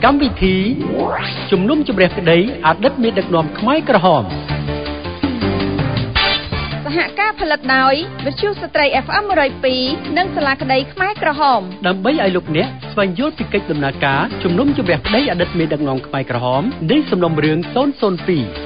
កម្មវិធីជំនុំជម្រះក្តីអតីតមេដឹកនាំខ្មែរក្រហមសហការផលិតដោយវិទ្យុស្ត្រី FM 102និងសាលាក្តីខ្មែរក្រហមដើម្បីឲ្យលោកអ្នកស្វែងយល់ពីកិច្ចដំណើរការជំនុំជម្រះក្តីអតីតមេដឹកនាំខ្មែរក្រហមនៃសំណុំរឿង002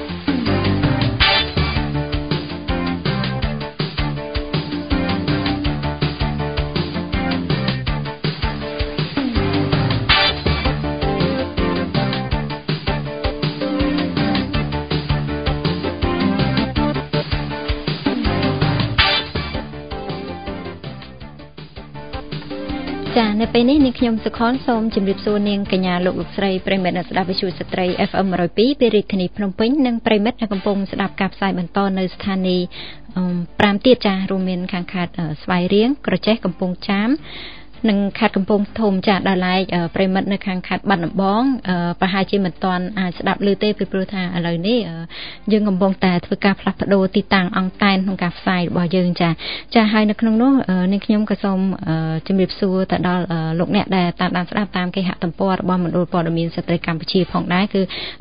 នៅពេលនេះនាងខ្ញុំសុខនសូមជម្រាបសួរនាងកញ្ញាលោកស្រីប្រិមិត្តអ្នកស្ដាប់វិទ្យុស្ត្រី FM 102ពីរាជធានីភ្នំពេញនិងប្រិមិត្តដែលកំពុងស្ដាប់ការផ្សាយបន្តនៅស្ថានីយ៍5ទៀតចាស់រួមមានខាងខេត្តស្វាយរៀងក្រចេះកំពង់ចាមនិងខេត្តកំពង់ធំចាស់ដល់ឡែកប្រិមិត្តនៅខាងខេត្តបាត់ដំបងប្រហែលជាមិនទាន់អាចស្ដាប់ឮទេពីព្រោះថាឥឡូវនេះយើងកំពុងតែធ្វើការផ្លាស់ប្ដូរទីតាំងអង្គតែនក្នុងការផ្សាយរបស់យើងចាហើយនៅក្នុងនោះនាងខ្ញុំក៏សូមជម្រាបសួរទៅដល់លោកអ្នកដែលតាមដានស្ដាប់តាមគេហទំព័ររបស់មណ្ឌលព័ត៌មានស្ត្រីកម្ពុជាផងដែរគឺ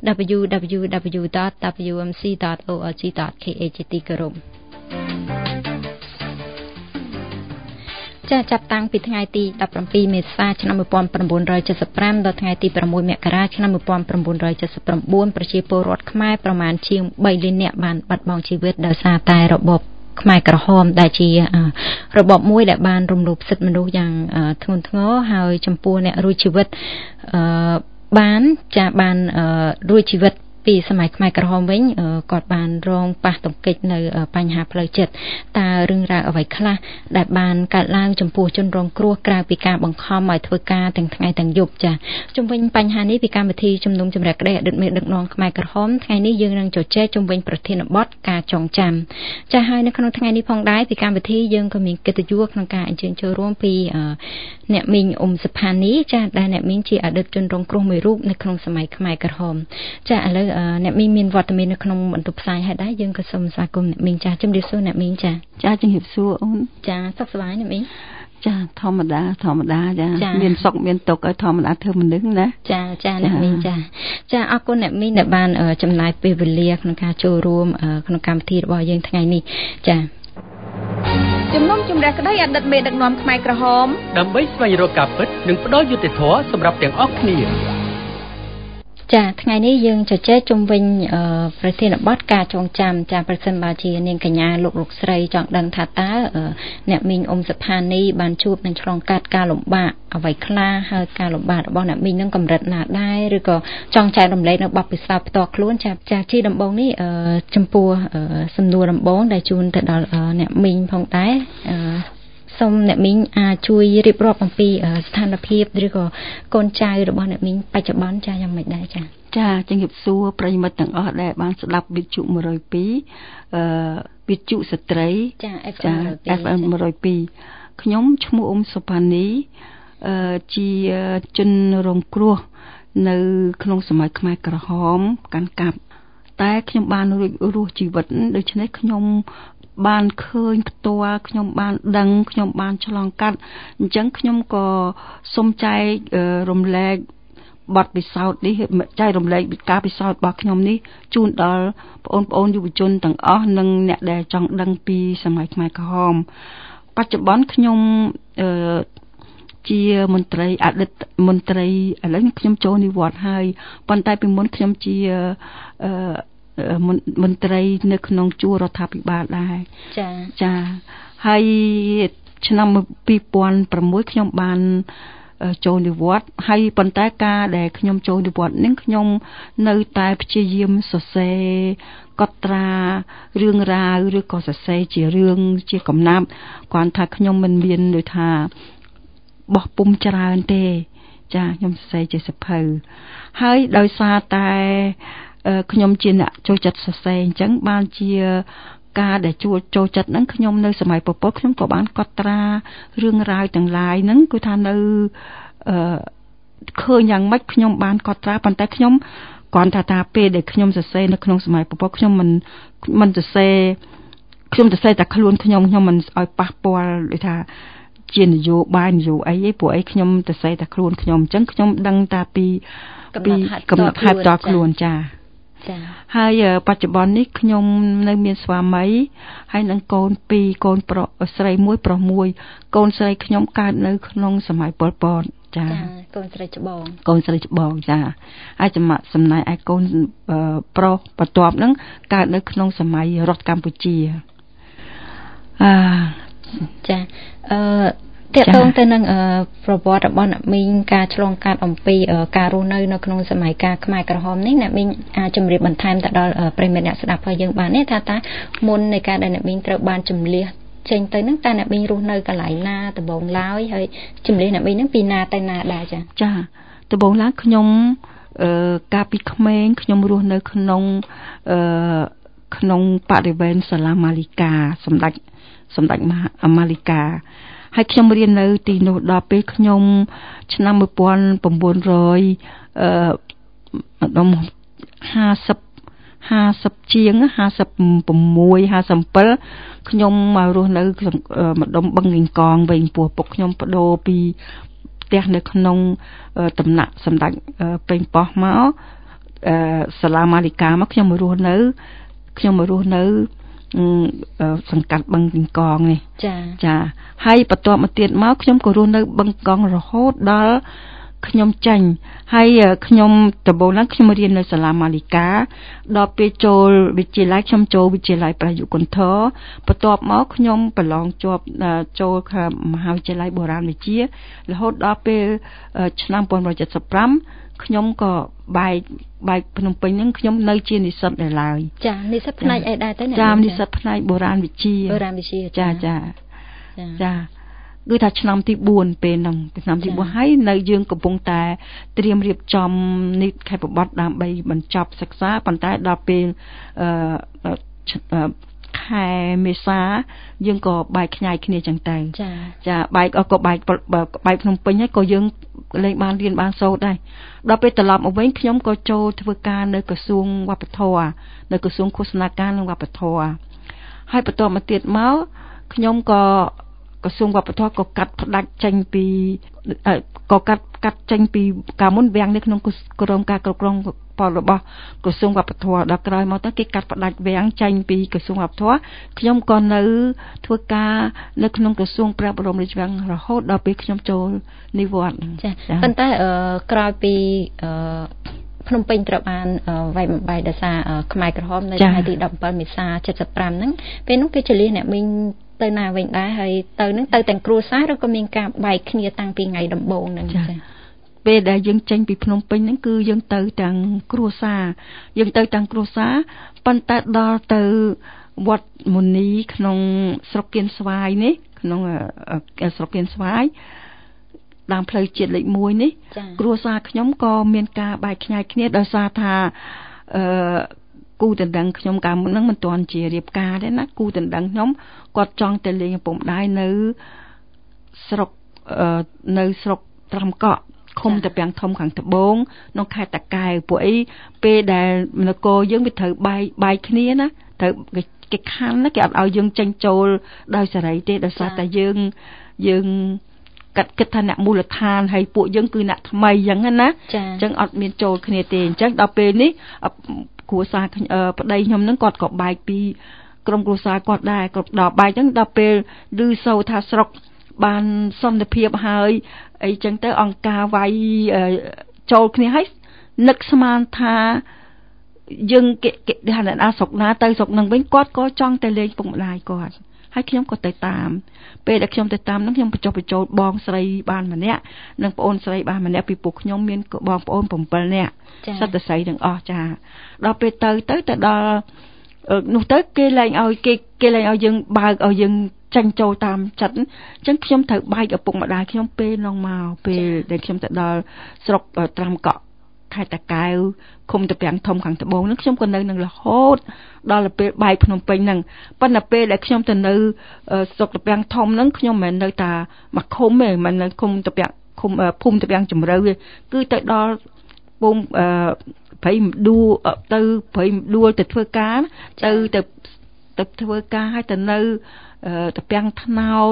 www.wmc.org.kh ទីគោរពចាប់តាំងពីថ្ងៃទី17មេសាឆ្នាំ1975ដល់ថ្ងៃទី6មករាឆ្នាំ1979ប្រជាពលរដ្ឋខ្មែរប្រមាណជាង3លាននាក់បានបាត់បង់ជីវិតដោយសារតែរបបខ្មែរក្រហមដែលជារបបមួយដែលបានរំលោភសិទ្ធិមនុស្សយ៉ាងធ្ងន់ធ្ងរហើយចំពោះអ្នករួចជីវិតបានរួចជីវិតពីសម័យខ្មែរក្រហមវិញគាត់បានរងប៉ះទង្គិចនៅបញ្ហាផ្លូវចិត្តតើរឿងរ៉ាវអ្វីខ្លះដែលបានកើតឡើងចំពោះជនរងគ្រោះក្រៅពីការបង្ខំឲ្យធ្វើការទាំងថ្ងៃទាំងយប់ចា៎ជុំវិញបញ្ហានេះពីកម្មវិធីជំនុំជម្រះក្តីអតីតមេដឹកនាំខ្មែរក្រហមថ្ងៃនេះយើងនឹងជជែកជុំវិញប្រធានបទការចងចាំចា៎ហើយនៅក្នុងថ្ងៃនេះផងដែរពីកម្មវិធីយើងក៏មានកិត្តិយសក្នុងការអញ្ជើញចូលរួមពីអ្នកមីងអ៊ុំសុផានីចា៎ដែលអ្នកមីងជាអតីតជនរងគ្រោះមួយរូបនៅក្នុងសម័យខ្មែរក្រហមចា៎ឥឡូវអ្នកមីងមានវត្តមាននៅក្នុងបន្ទប់ផ្សាយហើយដែរយើងក៏សូមស្វាគមន៍អ្នកមីងចាជំរាបសួរអ្នកមីងចាជំរាបសួរអូនចាសុខសប្បាយអ្នកមីងចាធម្មតាចាមានសុខមានទុក្ខឲ្យធម្មតាធ្វើមនុស្សណាចាអ្នកមីងចាអរគុណអ្នកមីងដែលបានចំណាយពេលវេលាក្នុងការចូលរួមក្នុងកម្មវិធីរបស់យើងថ្ងៃនេះចាជំនុំជម្រះក្តីអតីតមេដឹកនាំខ្មែរក្រហមដើម្បីស្វែងរកការពិតនិងផ្ដល់យុត្តិធម៌សម្រាប់ទាំងអស់គ្នាចាថ្ងៃនេះយើងជជែកជុំវិញប្រធានបទការចងចាំចាប្រសិនបើជានាងកញ្ញាលោកស្រីចង់ដឹងថាតើអ្នកមីងអ៊ុំសុផានីបានជួបនឹងឆ្លងកាត់ការលំបាកអ្វីខ្លះហើយការលំបាករបស់អ្នកមីងនឹងកម្រិតណាដែរឬក៏ចង់ចែករំលែកនៅបទពិសោធន៍ផ្ទាល់ខ្លួនចាជាដំបូងនេះចំពោះសំណួរដំបូងដែលជូនទៅដល់អ្នកមីងផងដែរសូមអ្នកមីងអាចជួយរៀបរាប់អំពីស្ថានភាពឬក៏កូនចៅរបស់អ្នកមីងបច្ចុប្បន្នយ៉ាងម៉េចដែរចាជំរាបសួរប្រិយមិត្តទាំងអស់ដែលបានស្ដាប់វិទ្យុ102វិទ្យុស្ត្រីចា FM 102ខ្ញុំឈ្មោះអ៊ុំសុផានីជាជនរងគ្រោះនៅក្នុងសម័យខ្មែរក្រហមកាន់កាប់តែខ្ញុំបានរួចរស់ជីវិតដូច្នេះខ្ញុំបានឃើញផ្ទាល់ខ្ញុំបានដឹងខ្ញុំបានឆ្លងកាត់អញ្ចឹងខ្ញុំក៏សូមចែករំលែកបទពិសោធន៍នេះចែករំលែកការពិសោធន៍របស់ខ្ញុំនេះជូនដល់បងប្អូនយុវជនទាំងអស់និងអ្នកដែលចង់ដឹងពីសម័យខ្មែរក្រហមបច្ចុប្បន្នខ្ញុំជាមន្ត្រីអតីតមន្ត្រីឥឡូវខ្ញុំចូលនិវត្តន៍ហើយប៉ុន្តែពីមុនខ្ញុំជាមន្ត្រីនៅក្នុងជួររដ្ឋាភិបាលដែរចាហើយឆ្នាំ2006ខ្ញុំបានចូលនិវត្តន៍ហើយប៉ុន្តែការដែលខ្ញុំចូលនិវត្តន៍នេះខ្ញុំនៅតែព្យាយាមសរសេរកត់ត្រារឿងរ៉ាវឬក៏សរសេរជារឿងជាកំណាព្យគ្រាន់ថាខ្ញុំមិនមានដូចថាបោះពុំច្រើនទេចាខ្ញុំសរសេរជាសៀវភៅហើយដោយសារតែខ្ញុំជាអ្នកចូលចិត្តសរសេរអញ្ចឹងបានជាការដែលចូលចិត្តហ្នឹងខ្ញុំនៅសម័យប្រពន្ធខ្ញុំក៏បានកត់ត្រារឿងរ៉ាវទាំងឡាយហ្នឹងគឺថានៅឃើញយ៉ាងម៉េចខ្ញុំបានកត់ត្រាប៉ុន្តែខ្ញុំគ្រាន់ថាពេលដែលខ្ញុំសរសេរនៅក្នុងសម័យប្រពន្ធខ្ញុំមិនសរសេរខ្ញុំសរសេរតែខ្លួនខ្ញុំមិនឲ្យប៉ះពាល់ដូចថាជានយោបាយនយោអីពួកអីខ្ញុំទៅស្អីតែខ្លួនខ្ញុំអញ្ចឹងខ្ញុំដឹងតាពីកំណត់ហេតុតខ្លួនចាហើយបច្ចុប្បន្ននេះខ្ញុំនៅមានស្វាមីហើយនឹងកូន2កូនប្រុសស្រី1ប្រុស1កូនស្រីខ្ញុំកើតនៅក្នុងសម័យប៉ុលពតចាកូនស្រីច្បងចាហើយចំណាយឯកូនប្រុសបន្ទាប់ហ្នឹងកើតនៅក្នុងសម័យរដ្ឋកម្ពុជាចាតកតងទៅនឹងប្រវត្តិរបស់អ្នកមីងការឆ្លងកាត់អំពីការរស់នៅក្នុងសម័យកាលខ្មែរក្រហមនេះអ្នកមីងអាចជម្រាបបន្ថែមទៅដល់ប្រិយមិត្តអ្នកស្ដាប់របស់យើងបានទេថាមុននៃការដែលអ្នកមីងត្រូវបានជំនះចេញទៅហ្នឹងតើអ្នកមីងរស់នៅកន្លែងណាដំបូងឡើយហើយជំនះអ្នកមីងហ្នឹងពីណាទៅណាដែរចាដំបូងឡើយខ្ញុំកាលពីក្មេងខ្ញុំរស់នៅក្នុងបរិវេណសាលាម៉ាលីកាសម្ដេចម៉ាលីកាហើយខ្ញុំរៀននៅទីនោះដល់ពេលខ្ញុំឆ្នាំ1950ជាង56 57ខ្ញុំមករស់នៅម្ដុំបឹងកេងកងវិញពោះពុកខ្ញុំបដូរពីផ្ទះនៅក្នុងតំណាក់សម្ដេចពេញប៉ោះមកសាលាម៉ាលីកាមកខ្ញុំមករស់នៅសង្កាត់បឹងកេងកងនេះចាហើយបន្ទាប់មកទៀតមកខ្ញុំក៏រស់នៅបឹងកងរហូតដល់ខ្ញុំចាញ់ហើយខ្ញុំដំបូងឡើងខ្ញុំរៀននៅសាលាម៉ាលីកាដល់ពេលចូលវិទ្យាល័យខ្ញុំចូលវិទ្យាល័យប្រយុទ្ធគន្ធរបន្ទាប់មកខ្ញុំប្រឡងជាប់ចូលមហាវិទ្យាល័យបុរាណវិទ្យារហូតដល់ពេលឆ្នាំ1975ខ្ញុំក៏បែកភ្នំពេញហ្នឹងខ្ញុំនៅជានិស្សិតដែរឡើយចានិស្សិតផ្នែកអីដែរទៅចានិស្សិតផ្នែកបុរាណវិទ្យាចាគឺថាឆ្នាំទី4ពេលហ្នឹងឆ្នាំទី4ហើយនៅយើងកំពុងតែត្រៀមរៀបចំនីតិខេត្តបបត្តិដើម្បីបញ្ចប់សិក្សាប៉ុន្តែដល់ពេលខែមេសាយើងក៏បែកខ្ញែកគ្នាចឹងទៅចាបែកក៏បែកភ្នំពេញហើយក៏យើងលេងបានរៀនបានសូត្រដែរដល់ពេលត្រឡប់មកវិញខ្ញុំក៏ចូលធ្វើការនៅក្រសួងវប្បធម៌នៅក្រសួងឃោសនាការនិងវប្បធម៌ហើយបន្តមកទៀតមកខ្ញុំក៏ក្រសួងវប្បធម៌ក៏កាត់ផ្ដាច់ចេញពីការមុនវាំងនៅក្នុងក្រមការគ្រប់គ្រងផលរបស់ក្រសួងវប្បធម៌ដល់ក្រោយមកទៅគេកាត់ផ្ដាច់វាំងចេញពីក្រសួងវប្បធម៌ខ្ញុំក៏នៅធ្វើការនៅក្នុងក្រសួងព្រះបរមរាជវាំងរហូតដល់ពេលខ្ញុំចូលនិវត្តន៍ចាប៉ុន្តែក្រោយពីភ្នំពេញត្រូវបានវាយបំបែកដោយសារខ្មែរក្រហមនៅថ្ងៃទី17មេសា75ហ្នឹងពេលនោះគេចលះអ្នកមីងទៅណាវិញដែរហើយទៅនឹងទៅទាំងគ្រួសារឬក៏មានការបែកគ្នាតាំងពីថ្ងៃដំបូងហ្នឹងចាពេលដែលយើងចេញពីភ្នំពេញហ្នឹងគឺយើងទៅទាំងគ្រួសារប៉ុន្តែដល់ទៅវត្តមុនីក្នុងស្រុកគៀនស្វាយនេះក្នុងស្រុកគៀនស្វាយតាមផ្លូវជាតិលេខ1នេះគ្រួសារខ្ញុំក៏មានការបែកខ្ញែកគ្នាដោយសារថាគូដណ្ដឹងខ្ញុំកាលមុនហ្នឹងមិនទាន់ជារៀបការទេណាគូដណ្ដឹងខ្ញុំគាត់ចង់ទៅលេងឪពុកម្ដាយនៅស្រុកត្រាំកក់ឃុំតាពាំងធំខាងត្បូងក្នុងខេត្តតាកែវពួកអីពេលដែលនគរយើងវាត្រូវបែកគ្នាណាត្រូវគេខាន់ណាគេអត់ឲ្យយើងចេញចូលដោយសេរីទេដោយសារតែយើងគិតថាអ្នកមូលដ្ឋានហើយពួកយើងគឺអ្នកថ្មីអញ្ចឹងណាអញ្ចឹងអត់មានចូលគ្នាទេអញ្ចឹងដល់ពេលនេះគ្រួសារប្តីខ្ញុំហ្នឹងគាត់ក៏បែកពីក្រុមគ្រួសារគាត់ដែរគាត់ដល់បែកអញ្ចឹងដល់ពេលឮសូវថាស្រុកបានសន្តិភាពហើយអីចឹងទៅអង្គការវាយចូលគ្នាហើយនឹកស្មានថាយើងគេថាអ្នកណាស្រុកណាទៅស្រុកនឹងវិញគាត់ក៏ចង់ទៅលេងពុកម្ដាយគាត់ហើយខ្ញុំក៏ទៅតាមពេលដែលខ្ញុំទៅតាមហ្នឹងខ្ញុំបញ្ចុះបញ្ចូលបងស្រីបានម្នាក់និងប្អូនស្រីបានម្នាក់ពីពួកខ្ញុំមានបងប្អូន7នាក់សិតតែស្រីទាំងអស់ចាដល់ពេលទៅដល់នោះទៅគេលែងឲ្យយើងបើកឲ្យយើងចាញ់ចូលតាមចិត្តអញ្ចឹងខ្ញុំត្រូវបែកឪពុកម្ដាយខ្ញុំពេលនោះមកពេលដែលខ្ញុំទៅដល់ស្រុកត្រាំកក់ខេត្តតាកែវឃុំតាពាំងធំខាងត្បូងហ្នឹងខ្ញុំក៏នៅនឹងរហូតដល់ពេលបែកភ្នំពេញហ្នឹងប៉ុន្តែពេលដែលខ្ញុំទៅនៅស្រុកតាពាំងធំហ្នឹងខ្ញុំមិនមែននៅតែមកឃុំទេមិននៅឃុំតាពាំងភូមិតាពាំងជំរៅទេគឺទៅដល់ភូមិព្រៃម្ដួលទៅព្រៃម្ដួលទៅធ្វើការទៅធ្វើការហើយទៅនៅតាពាំងថ្នោត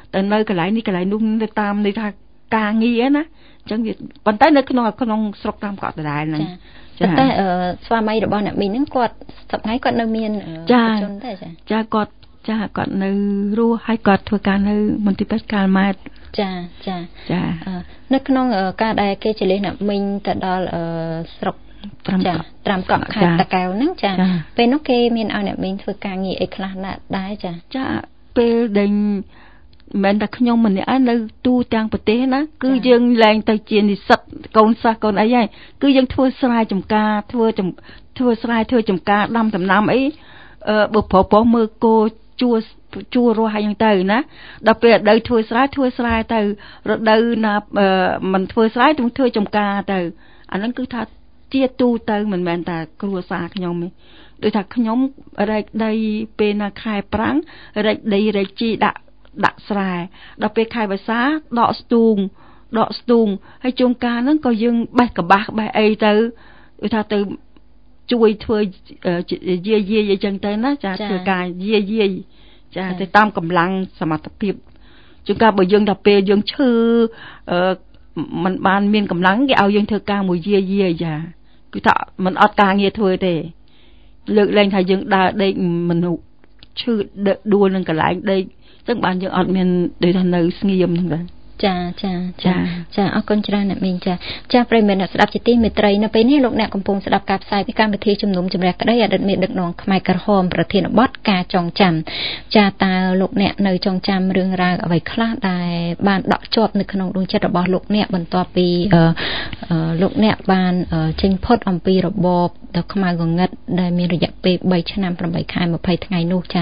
តែនៅកន្លែងនេះកន្លែងនោះទៅតាមន័យថាការងារណាអញ្ចឹងវាប៉ុន្តែនៅក្នុងស្រុកតាមកក់ដដែលហ្នឹងប៉ុន្តែស្វាមីរបស់អ្នកមីងហ្នឹងគាត់សប្តាហ៍គាត់នៅមានជនទេចាគាត់នៅរស់ហើយគាត់ធ្វើការនៅមន្ទីរពេទ្យកាល់ម៉ែតចានៅក្នុងការដែលគេចលិះអ្នកមីងទៅដល់ស្រុកត្រាំកក់ខេត្តតាកែវហ្នឹងចាពេលនោះគេមានឲ្យអ្នកមីងធ្វើការងារអីខ្លះដែរចាពេលដែលមិនតែខ្ញុំម្នាក់នៅទូទាំងប្រទេសណាគឺយើងឡើងទៅជានិស្សិតកូនសិស្សកូនអីហើយគឺយើងធ្វើស្រែចម្ការធ្វើស្រែធ្វើចម្ការដាំដំណាំអីបើប្រុសមើលគោជួររស់ហើយហ្នឹងទៅណាដល់ពេលរដូវធ្វើស្រែទៅរដូវណាមិនធ្វើស្រែធ្វើចម្ការទៅអាហ្នឹងគឺថាជាទូទៅមិនមែនតែគ្រួសារខ្ញុំទេដូចថាខ្ញុំរែកដីពេលណាខែប្រាំងរែកដីរែកជីដាក់ស្រែដល់ពេលខែវស្សាដកស្ទូងហើយជួនកាលហ្នឹងក៏យើងបេះកបាសបេះអីទៅដូចថាទៅជួយធ្វើយាយអីចឹងទៅណាចាធ្វើការយាយចាទៅតាមកម្លាំងសមត្ថភាពជួនកាលបើយើងដល់ពេលយើងឈឺมันបានមានកម្លាំងគេឲ្យយើងធ្វើការមួយយាយចាគឺថាมันអត់ការងារធ្វើទេលើកលែងថាយើងដើរដេកមនុស្សឈឺដួលនឹងកន្លែងដេកចឹងបានយើងអត់មានដូចថានៅស្ងៀមហ្នឹងដែរចាអរគុណច្រើនអ្នកមីងចាប្រិយមិត្តអ្នកស្ដាប់ជាទីមេត្រីនៅពេលនេះលោកអ្នកកំពុងស្ដាប់ការផ្សាយពីកម្មវិធីជំនុំជម្រះក្តីអតីតមេដឹកនាំខ្មែរក្រហមប្រធានបទការចងចាំចាតើលោកអ្នកនៅចងចាំរឿងរ៉ាវអ្វីខ្លះដែលបានដក់ជាប់នៅក្នុងដួងចិត្តរបស់លោកអ្នកបន្ទាប់ពីលោកអ្នកបានចេញផុតអំពីរបបដ៏ខ្មៅងងឹតដែលមានរយៈពេល3ឆ្នាំ8ខែ20ថ្ងៃនោះចា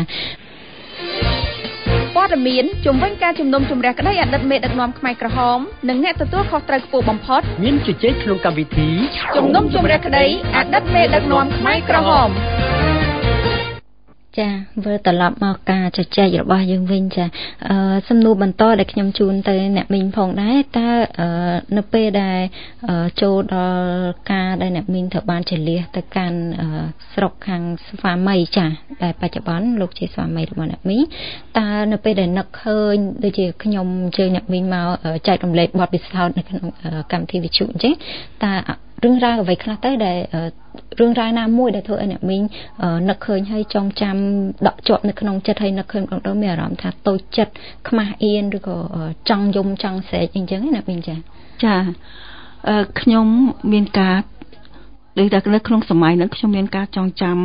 ព័ត៌មានជំវិញការជំនុំជម្រះក្តីអតីតមេដឹកនាំខ្មែរក្រហមនិងអ្នកទទួលខុសត្រូវខ្ពស់បំផុតមានជជែកក្នុងកម្មវិធីជំនុំជម្រះក្តីអតីតមេដឹកនាំខ្មែរក្រហមចាវិលត្រឡប់មកការជជែករបស់យើងវិញចាសំណួរបន្តដែលខ្ញុំជូនទៅអ្នកមីងផងដែរតើនៅពេលដែលចូលដល់ការដែលអ្នកមីងត្រូវបានចលះទៅកាន់ស្រុកខាងស្វាមីចាដែលបច្ចុប្បន្នលោកជាស្វាមីរបស់អ្នកមីងតើនៅពេលដែលនឹកឃើញដូចជាខ្ញុំអញ្ជើញអ្នកមីងមកចែករំលែកបទពិសោធន៍នៅក្នុងកម្មវិធីវិទ្យុអញ្ចឹងតើរឿងរ៉ាវអ្វីខ្លះទៅដែលរឿងរ៉ាវណាមួយដែលធ្វើឲ្យអ្នកមីងនឹកឃើញហើយចងចាំដកជាប់នៅក្នុងចិត្តហើយនឹកឃើញម្ដងមានអារម្មណ៍ថាតូចចិត្តខ្មាស់អៀនឬក៏ចង់យំចង់ស្រែកអីចឹងណាអ្នកមីងចាខ្ញុំមានការដូចតែនៅក្នុងសម័យហ្នឹងខ្ញុំមានការចងចាំ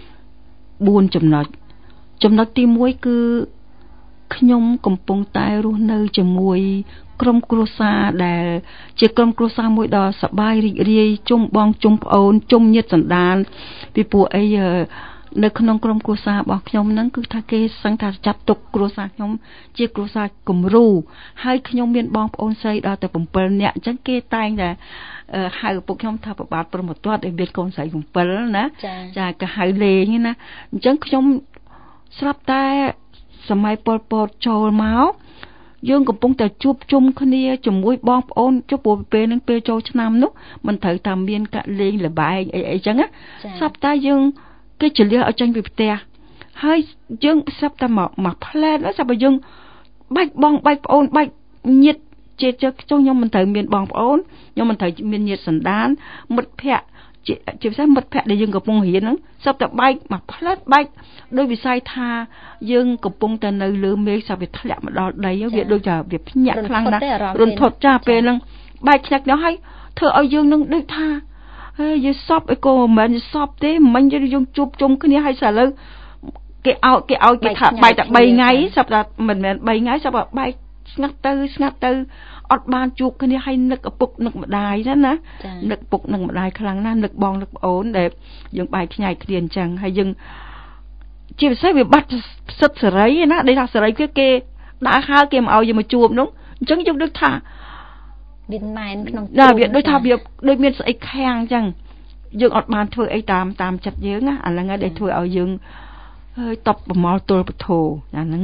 4ចំណុចទី1គឺខ្ញុំកំពុងតែរស់នៅជាមួយក្រុមគ្រួសារដែលជាក្រុមគ្រួសារមួយដ៏សប្បាយរីករាយជុំបងជុំប្អូនជុំញាតិសន្តានពីព្រោះអីនៅក្នុងក្រុមគ្រួសាររបស់ខ្ញុំហ្នឹងគឺថាគេសឹងថាចាត់ទុកគ្រួសារខ្ញុំជាគ្រួសារគំរូហើយខ្ញុំមានបងប្អូនស្រីដល់តែ7នាក់អញ្ចឹងគេតែងតែហៅពុកខ្ញុំថាប្របាទព្រមទាត់ឲ្យមានកូនស្រី7ណាចាគេហៅលេងណាអញ្ចឹងខ្ញុំស្រាប់តែសម័យប៉ុលពតចូលមកយើងកំពុងតែជួបជុំគ្នាជាមួយបងប្អូនចុះព្រោះពេលហ្នឹងពេលចូលឆ្នាំនោះមិនត្រូវតាមមានកាក់លេងលបែងអីចឹងណាស្រាប់តែយើងគេចលះឲ្យចេញពីផ្ទះហើយយើងស្រាប់តែមកផ្លែតស្រាប់តែយើងបាច់បងបាច់ប្អូនបាច់ញាតិជាចុះខ្ញុំមិនត្រូវមានបងប្អូនខ្ញុំមិនត្រូវមានញាតិសន្តានមិត្តភ័ក្តិជាពិសេសមិត្តភ័ក្តិដែលយើងកំពុងរៀនហ្នឹងស្រាប់តែបែកមកផ្លែតបែកដោយវិស័យថាយើងកំពុងតែនៅលើមេឃស្រាប់វាធ្លាក់មកដល់ដីវាដូចថាវាភ្ញាក់ខ្លាំងណាស់រន្ធត់ចាពេលហ្នឹងបែកខ្ញាក់នោះហើយធ្វើឲ្យយើងនឹងដូចថាយេសពអីក៏មិនមែនយេសពទេមិញយើងជួបជុំគ្នាហើយស្ឥឡូវគេថាបែកតែ3ថ្ងៃស្រាប់តែមិនមែន3ថ្ងៃស្រាប់តែបែកស្ងាត់ទៅអត់បានជួបគ្នាហើយនឹកឪពុកនឹកម្ដាយណានឹកពុកនឹកម្ដាយខ្លាំងណាស់នឹកបងនឹកប្អូនដែលយើងបែកខ្ញែកគ្នាអញ្ចឹងហើយយើងជាពិសេសវាបាត់សិទ្ធិសេរីណាដែលថាសេរីគេដើរហើគេមកឲ្យយើងមកជួបនោះអញ្ចឹងយើងដឹងថាវាណែនក្នុងវាដូចថាវាដូចមានស្អីខាំងអញ្ចឹងយើងអត់បានធ្វើអីតាមចិត្តយើងណាអាហ្នឹងហើយដែលធ្វើឲ្យយើងហើយតបប្រមល់ទល់ពធអាហ្នឹង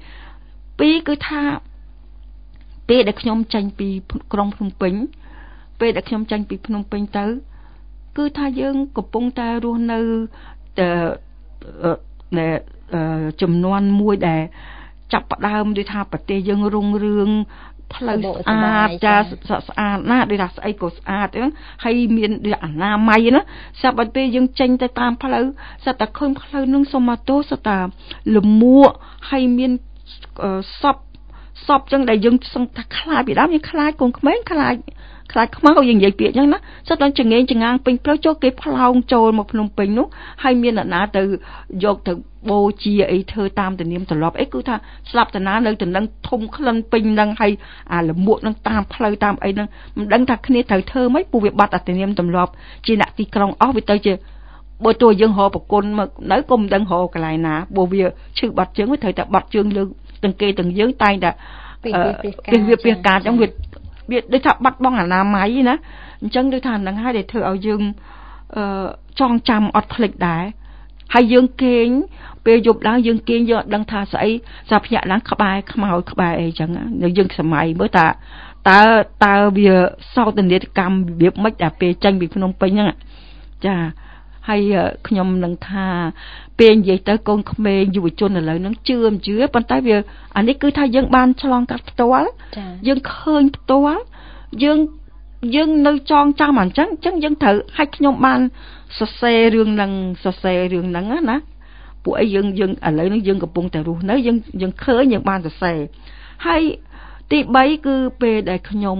1 2គឺថាពេលដែលខ្ញុំចេញពីក្រុងភ្នំពេញពេលដែលខ្ញុំចេញពីភ្នំពេញទៅគឺថាយើងកំពុងតែរស់នៅចំនួនមួយដែលចាប់ផ្ដើមដូចថាប្រទេសយើងរុងរឿងផ្លូវស្អាតចាស្អាតណាស់ដូចថាស្អីក៏ស្អាតហ្នឹងហើយមានដូចអនាម័យណាស្រាប់តែពេលយើងចេញទៅតាមផ្លូវស្រាប់តែឃើញផ្លូវនឹងសូម៉ាតូស្រាប់តែលមួកហើយមានសពចឹងដែលយើងសឹងថាខ្លាចពីដើមយើងខ្លាចកូនក្មេងខ្លាចខ្មៅយើងនិយាយពាក្យចឹងណាស្រាប់តែចងេងចងាងពេញផ្លូវចូលគេផ្លោងចូលមកភ្នំពេញនោះហើយមានអ្នកណាទៅយកទៅបូជាអីធ្វើតាមទំនៀមទម្លាប់អីគឺថាស្លាប់តាណានៅទៅនឹងធំក្លិនពេញនឹងហើយអាលមួកនឹងតាមផ្លូវតាមអីនឹងមិនដឹងថាគ្នាត្រូវធ្វើម៉េចពូវាបាត់អាទំនៀមទម្លាប់ជាអ្នកទីក្រុងអស់វាទៅជាបើតួយើងរកប្រគុណមកនៅក៏មិនដឹងរកកន្លែងណាបើវាឈឺបាត់ជើងវាត្រូវតែបាត់ជើងលើទាំងគេទាំងយើងតែងតែពីការចឹងវាដូចថាបាត់បង់អនាម័យណាអញ្ចឹងដូចថានឹងហើយដែលធ្វើឲ្យយើងចងចាំអត់ភ្លេចដែរហើយយើងគេងពេលយប់ឡើងយើងគេងយើងអត់ដឹងថាស្អីសាភ្ញាក់ឡើងក្បែរខ្មោចក្បែរអីចឹងយើងសម័យមើលតើវាសោកនាដកម្មរបៀបម៉េចដល់ពេលចេញពីភ្នំពេញហ្នឹងចាហើយខ្ញុំនឹងថាពេលនិយាយទៅកូនក្មេងយុវជនឥឡូវហ្នឹងជឿមិនជឿប៉ុន្តែវាអានេះគឺថាយើងបានឆ្លងកាត់ផ្ទាល់យើងឃើញផ្ទាល់យើងនៅចងចាំអញ្ចឹងយើងត្រូវឲ្យខ្ញុំបានសរសេររឿងហ្នឹងណាពួកអីយើងឥឡូវនេះយើងកំពុងតែរស់នៅយើងឃើញយើងបានសរសេរហើយទី3គឺពេលដែលខ្ញុំ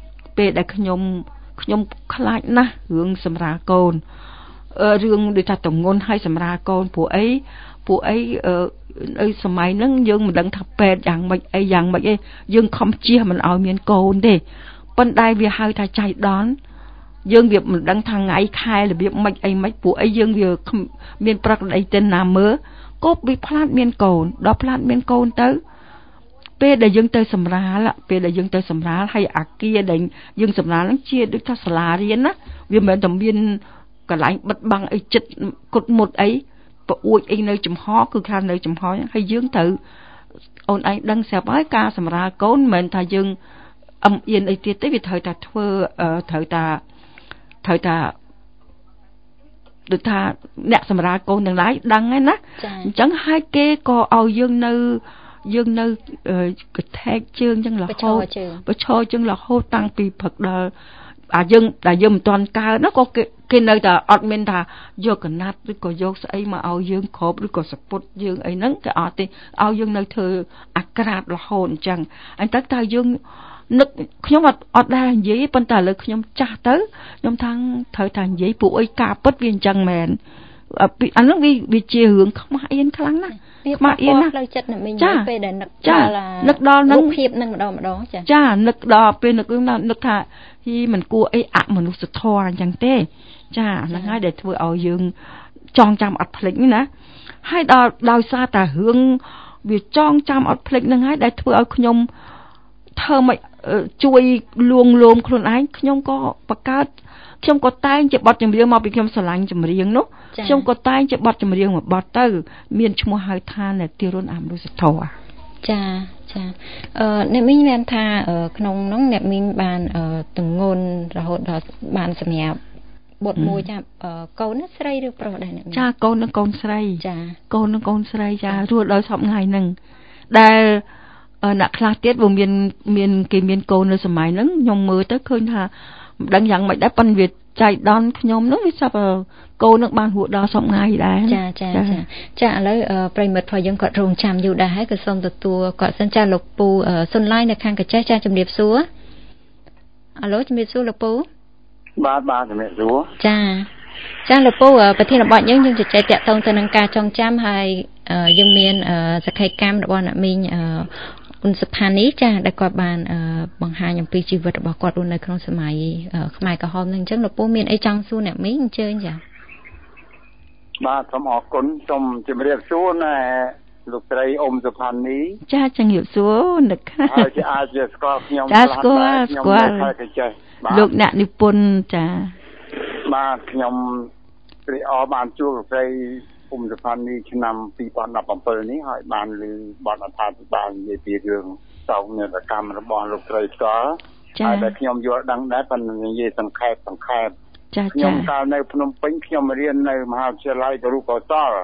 ខ្លាចណាស់រឿងសម្រាលកូនរឿងដូចថាតំងន់ឲ្យសម្រាលកូនពួកអីសម័យហ្នឹងយើងមិនដឹងថាពេទ្យយ៉ាងម៉េចអីយើងខំជៀសមិនឲ្យមានកូនទេប៉ុន្តែវាហៅថាចៃដន្យយើងវាមិនដឹងថាថ្ងៃខែរបៀបម៉េចអីម៉េចពួកអីយើងវាមានប្រក្រតីទៅណាមើលក៏វាផ្លាត់មានកូនដល់ផ្លាត់មានកូនទៅពេលដែលយើងទៅសម្រាលហើយអាគារដែលយើងសម្រាលហ្នឹងជាដូចថាសាលារៀនណាវាមិនមែនតែមានកន្លែងបិទបាំងអីចិត្តគុតមុតអីប្រអួចអីនៅចំហគឺខាងនៅចំហហើយយើងត្រូវអូនឯងដឹងស្រាប់ហើយការសម្រាលកូនមិនមែនថាយើងអឹមអៀនអីទៀតទេវាត្រូវតែធ្វើត្រូវតាដូចថាអ្នកសម្រាលកូនទាំងឡាយដឹងហើយណាអញ្ចឹងហើយគេក៏ឲ្យយើងនៅកថែកជើងអញ្ចឹងរហូតបឈរជើងរហូតតាំងពីព្រឹកដល់យើងមិនទាន់កើតណាក៏គេនៅតែអត់មានថាយកកណាត់ឬក៏យកស្អីមកឲ្យយើងគ្របឬក៏សពុតយើងអីហ្នឹងគេអត់ទេឲ្យយើងនៅធ្វើអាក្រាតរហូតអញ្ចឹងអញ្ចឹងតើយើងនឹកខ្ញុំអត់ដែរនិយាយប៉ុន្តែឥឡូវខ្ញុំចាស់ទៅខ្ញុំថាត្រូវតែនិយាយពួកអីការពិតវាអញ្ចឹងមែនអាហ្នឹងវាជារឿងខ្មាស់អៀនខ្លាំងណាស់ខ្មាស់អៀនណាស់ផ្លូវចិត្តអ្នកមីងពេលដែលនឹកដល់នឹងភាពនឹងម្ដងចានឹកដល់ពេលនឹកថាហ៊ីមិនគួរអីអមនុស្សធម៌អញ្ចឹងទេចាហ្នឹងហើយដែលធ្វើឲ្យយើងចងចាំអត់ភ្លេចណាហើយដោយសារតែរឿងវាចងចាំអត់ភ្លេចហ្នឹងហើយដែលធ្វើឲ្យខ្ញុំធ្វើមកជួយលួងលោមខ្លួនឯងខ្ញុំក៏បង្កើតខ្ញុំក៏តែងជាបទចម្រៀងមកពីខ្ញុំស្រឡាញ់ចម្រៀងនោះខ្ញុំក៏តែងជាបទចម្រៀងមួយបទទៅមានឈ្មោះហៅថាអ្នកទារុនអមនុស្សធម៌ចាអ្នកមីងមានថាក្នុងនោះអ្នកមីងបានទងន់រហូតដល់បានសម្រាប់បុត្រមួយចាកូនស្រីឬប្រុសដែរអ្នកមីងចាកូននិងកូនស្រីចាកូននិងកូនស្រីចារស់ដល់សពថ្ងៃហ្នឹងដែលអ្នកខ្លះទៀតវាមានគេមានកូននៅសម័យហ្នឹងខ្ញុំមើលទៅឃើញថាមិនដឹងយ៉ាងម៉េចដែរប៉ុន្តែវាចៃដន្យខ្ញុំហ្នឹងវាសពកូននឹងបានហួរដល់សពថ្ងៃដែរចាឥឡូវប្រិមិត្តផងយើងគាត់រងចាំយូរដែរហើយក៏សូមទទួលគាត់សិនចាលោកពូសុនឡាយនៅខាងកាចេះចាជំរាបសួរអាឡូជំរាបសួរលោកពូបាទជំរាបសួរចាលោកពូប្រធានបទយើងជជែកតាក់ទងទៅនឹងការចងចាំហើយយើងមានសក្ខីកម្មរបស់អ្នកមីងអ៊ុនសុផានីចាដែលគាត់បានបង្ហាញអំពីជីវិតរបស់គាត់នៅក្នុងសម័យខ្មែរក្រហមនឹងអញ្ចឹងលោកពូមានអីចង់សួរអ្នកមីងអញ្ជើញចាបាទសូមអរគុណសូមជម្រាបសួរណែលោកស្រីអ៊ុំសុផានីចាជំរាបសួរនឹកហើយអាចស្គាល់ខ្ញុំស្គាល់លោកអ្នកនិពន្ធចាបាទខ្ញុំព្រះអបានជួបលោកស្រីអ៊ុំសុផានីឆ្នាំ2017នេះហើយបានឮបទអត្ថាធិប្បាយនិយាយពីរឿងសោកនាដកម្មរបស់លោកស្រីផ្ទាល់ហើយដែលខ្ញុំយល់ដឹងដែរប៉ុន្តែនិយាយសង្ខេបចាខ្ញុំកាលនៅភ្នំពេញខ្ញុំរៀននៅមហាវិទ្យាល័យគរុកោសល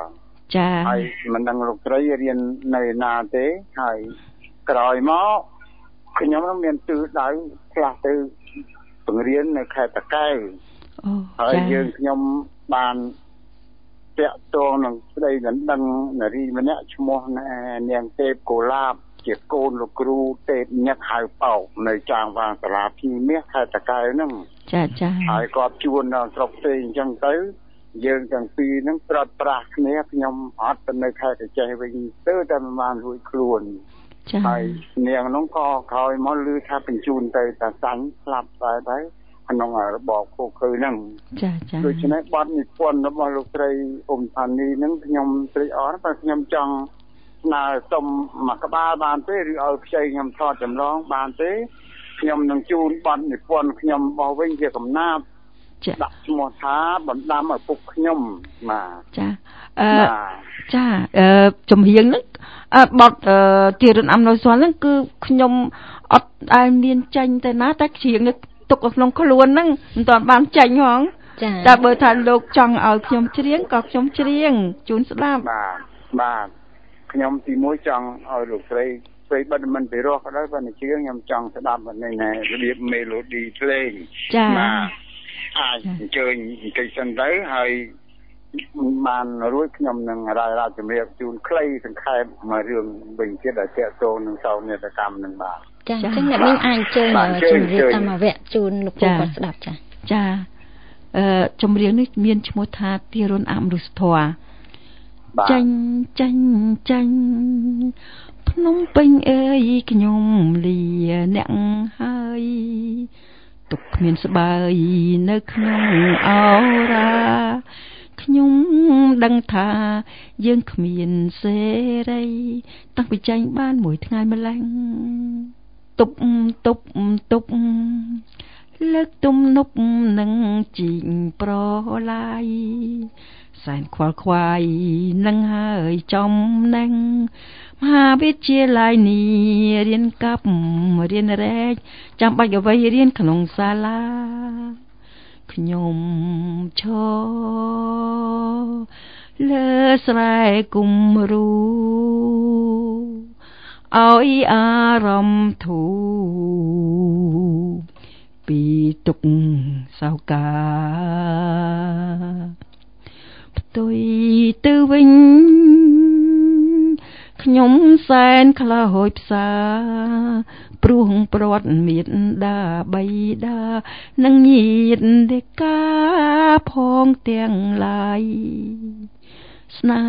ចាហើយមិនដឹងលោកស្រីរៀននៅណាទេហើយក្រោយមកខ្ញុំមានទិសដៅខ្លះទៅបង្រៀននៅខេត្តតាកែវហើយយើងខ្ញុំបានតាក់ទងនឹងស្ដីដណ្ដឹងនារីម្នាក់ឈ្មោះនាងទេពកូឡាបជាកូនលោកគ្រូទេពញឹកហៅប៉ោកនៅចាងវាងសាលាភីមាសខេត្តតាកែវហ្នឹងចាហើយគាត់ជួនដល់ស្រុកផ្សេងអញ្ចឹងទៅយើងទាំងពីរហ្នឹងប្រត់ប្រាស់គ្នាខ្ញុំអត់ទៅនៅខេត្តកញ្ចេះវិញទៅតែមិនបានរួចខ្លួនហើយនាងហ្នឹងក៏ក្រោយមកឮថាបញ្ជូនទៅតាសាញ់ស្លាប់តែក្នុងរបបខូខើហ្នឹងចាដូច្នេះបទនិពន្ធរបស់លោកស្រីអ៊ុំផានីហ្នឹងខ្ញុំត្រេកអរតែខ្ញុំចង់ស្នើសុំមួយក្បាលបានទេឬឲ្យខ្ចីខ្ញុំថតចម្លងបានទេខ្ញុំនឹងជូនបទនិពន្ធខ្ញុំបោះវិញជាកំណាព្យដាក់ឈ្មោះថាបណ្ដាំឪពុកខ្ញុំបាទចាជំរៀងហ្នឹងបទទារុណអំណោយសួនហ្នឹងគឺខ្ញុំអត់ដែលមានចាញ់ទៅណាតែច្រៀងនេះទុកក្នុងខ្លួនហ្នឹងមិនទាន់បានចាញ់ហងតែបើថាលោកចង់ឲ្យខ្ញុំច្រៀងក៏ខ្ញុំច្រៀងជូនស្ដាប់បាទខ្ញុំទីមួយចង់ឲ្យលោកស្រីពេលបិទមិនពីរោះក៏ដោយបើច្រៀងខ្ញុំចង់ស្ដាប់នៅរបៀបមេឡូឌីភ្លេងបាទអាចអញ្ជើញកិច្ចសិនទៅហើយបានរួចខ្ញុំនឹងរាយជំរាបជូនខ្លីសង្ខេបមួយរឿងវិញទៀតដែលទាក់ទងនឹងសោកនាដកម្មនឹងបាទចាអញ្ចឹងអ្នកមានអាចជើញជំរាបតាមវគ្គជូនលោកគ្រូគាត់ស្ដាប់ចាចម្រៀងនេះមានឈ្មោះថាទារុណអមនុស្សធម៌ចាញ់ភ្នំពេញអើយខ្ញុំលាអ្នកហើយទុកគ្មានស្បើយនៅក្នុងអរាខ្ញុំដឹងថាយើងគ្មានសេរីតាំងពីចាញ់បានមួយថ្ងៃម្ល៉េះទប់លើកទំនប់នឹងជីងប្រឡាយសែនខ្វល់ខ្វាយនឹងហើយចំណេញមហាវិទ្យាល័យនេះរៀនកាប់រៀនរែកចាំបាច់អ្វីរៀនក្នុងសាលាខ្ញុំឈរលើស្រែគំរូឲ្យអារម្មណ៍ធូរពីទុកសោកាផ្ទុយទៅវិញខ្ញុំសែនខ្លោចផ្សាព្រោះព្រាត់មេត្តាបៃតានិងញាតិកាផងទាំងឡាយស្នើ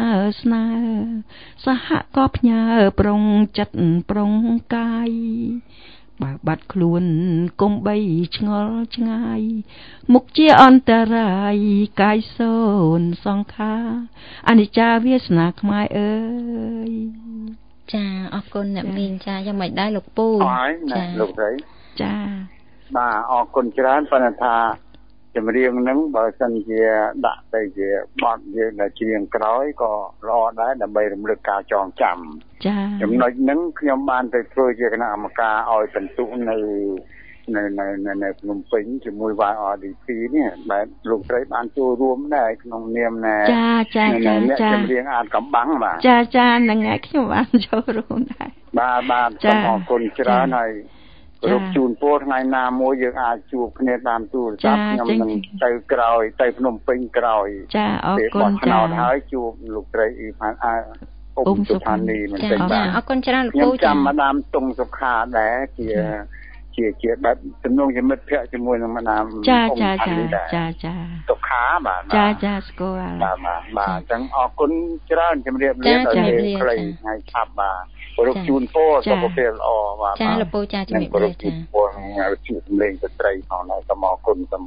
សហក៏ផ្ញើប្រុងចិត្តប្រុងកាយបើបាត់ខ្លួនកុំបីឆ្ងល់ឆ្ងាយមុខជាអន្តរាយកាយសូនសង្ខារអនិច្ចាវាសនាខ្មែរអើយចាអរគុណអ្នកមីងចាយ៉ាងម៉េចដែរលោកពូចាលោកស្រីចាបាទអរគុណច្រើនប៉ុន្តែថាចម្រៀងហ្នឹងបើសិនជាដាក់ទៅជាបទយើងដែលច្រៀងក្រោយក៏ល្អដែរដើម្បីរំលឹកការចងចាំចាចំណុចហ្នឹងខ្ញុំបានទៅធ្វើជាគណៈកម្មការឲ្យបន្ទុកនៅភ្នំពេញជាមួយ YRDP នេះបែបលោកស្រីបានចូលរួមដែរក្នុងនាមណាចាចម្រៀងអាតកំបាំងបាទចាហ្នឹងហើយខ្ញុំបានចូលរួមដែរបាទសូមអរគុណច្រើនហើយរូបជូនពរថ្ងៃណាមួយយើងអាចជួបគ្នាតាមទូរស័ព្ទខ្ញុំនឹងទៅក្រោយទៅភ្នំពេញក្រោយចាអរគុណចាហើយជួបលោកស្រីអ៊ីផានអ៊ុំសុផានីមិនទេបាទអរគុណច្រើនលោកពូចាំម្ដាមតុងសុខាដែរជាបែបទំនងជាមិត្តភក្តិជាមួយនឹងម្ដាមចាសុខាបាទចាស្គាល់បាទអញ្ចឹងអរគុណច្រើនជំរាបលាដល់ខ្លីថ្ងៃឆាប់បាទរូបជូនពរសុខភាពល្អបាទចាលោកពូចាជំរាបលាចាពរឲ្យជួបសម្លេងស្ត្រីផងដែរសូមអរគុណចា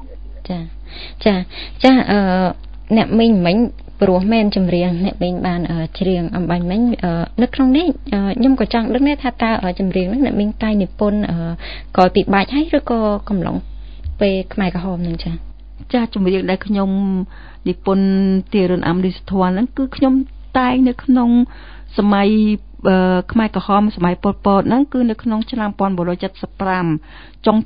អ្នកមីងមិញព្រោះមែនចម្រៀងអ្នកមីងបានច្រៀងអំបញ្ញមិញនៅក្នុងនេះខ្ញុំក៏ចង់ដឹងដែរថាតើចម្រៀងហ្នឹងអ្នកមីងតែនិពន្ធក្រោយពីបាច់ហើយឬក៏កំឡុងពេលខ្មែរក្រហមហ្នឹងចាចម្រៀងដែលខ្ញុំនិពន្ធទារុណអមនុស្សធម៌ហ្នឹងគឺខ្ញុំតែងនៅក្នុងសម័យខ្មែរក្រហមសម័យប៉ុលពតហ្នឹងគឺនៅក្នុងឆ្នាំ1975ចុង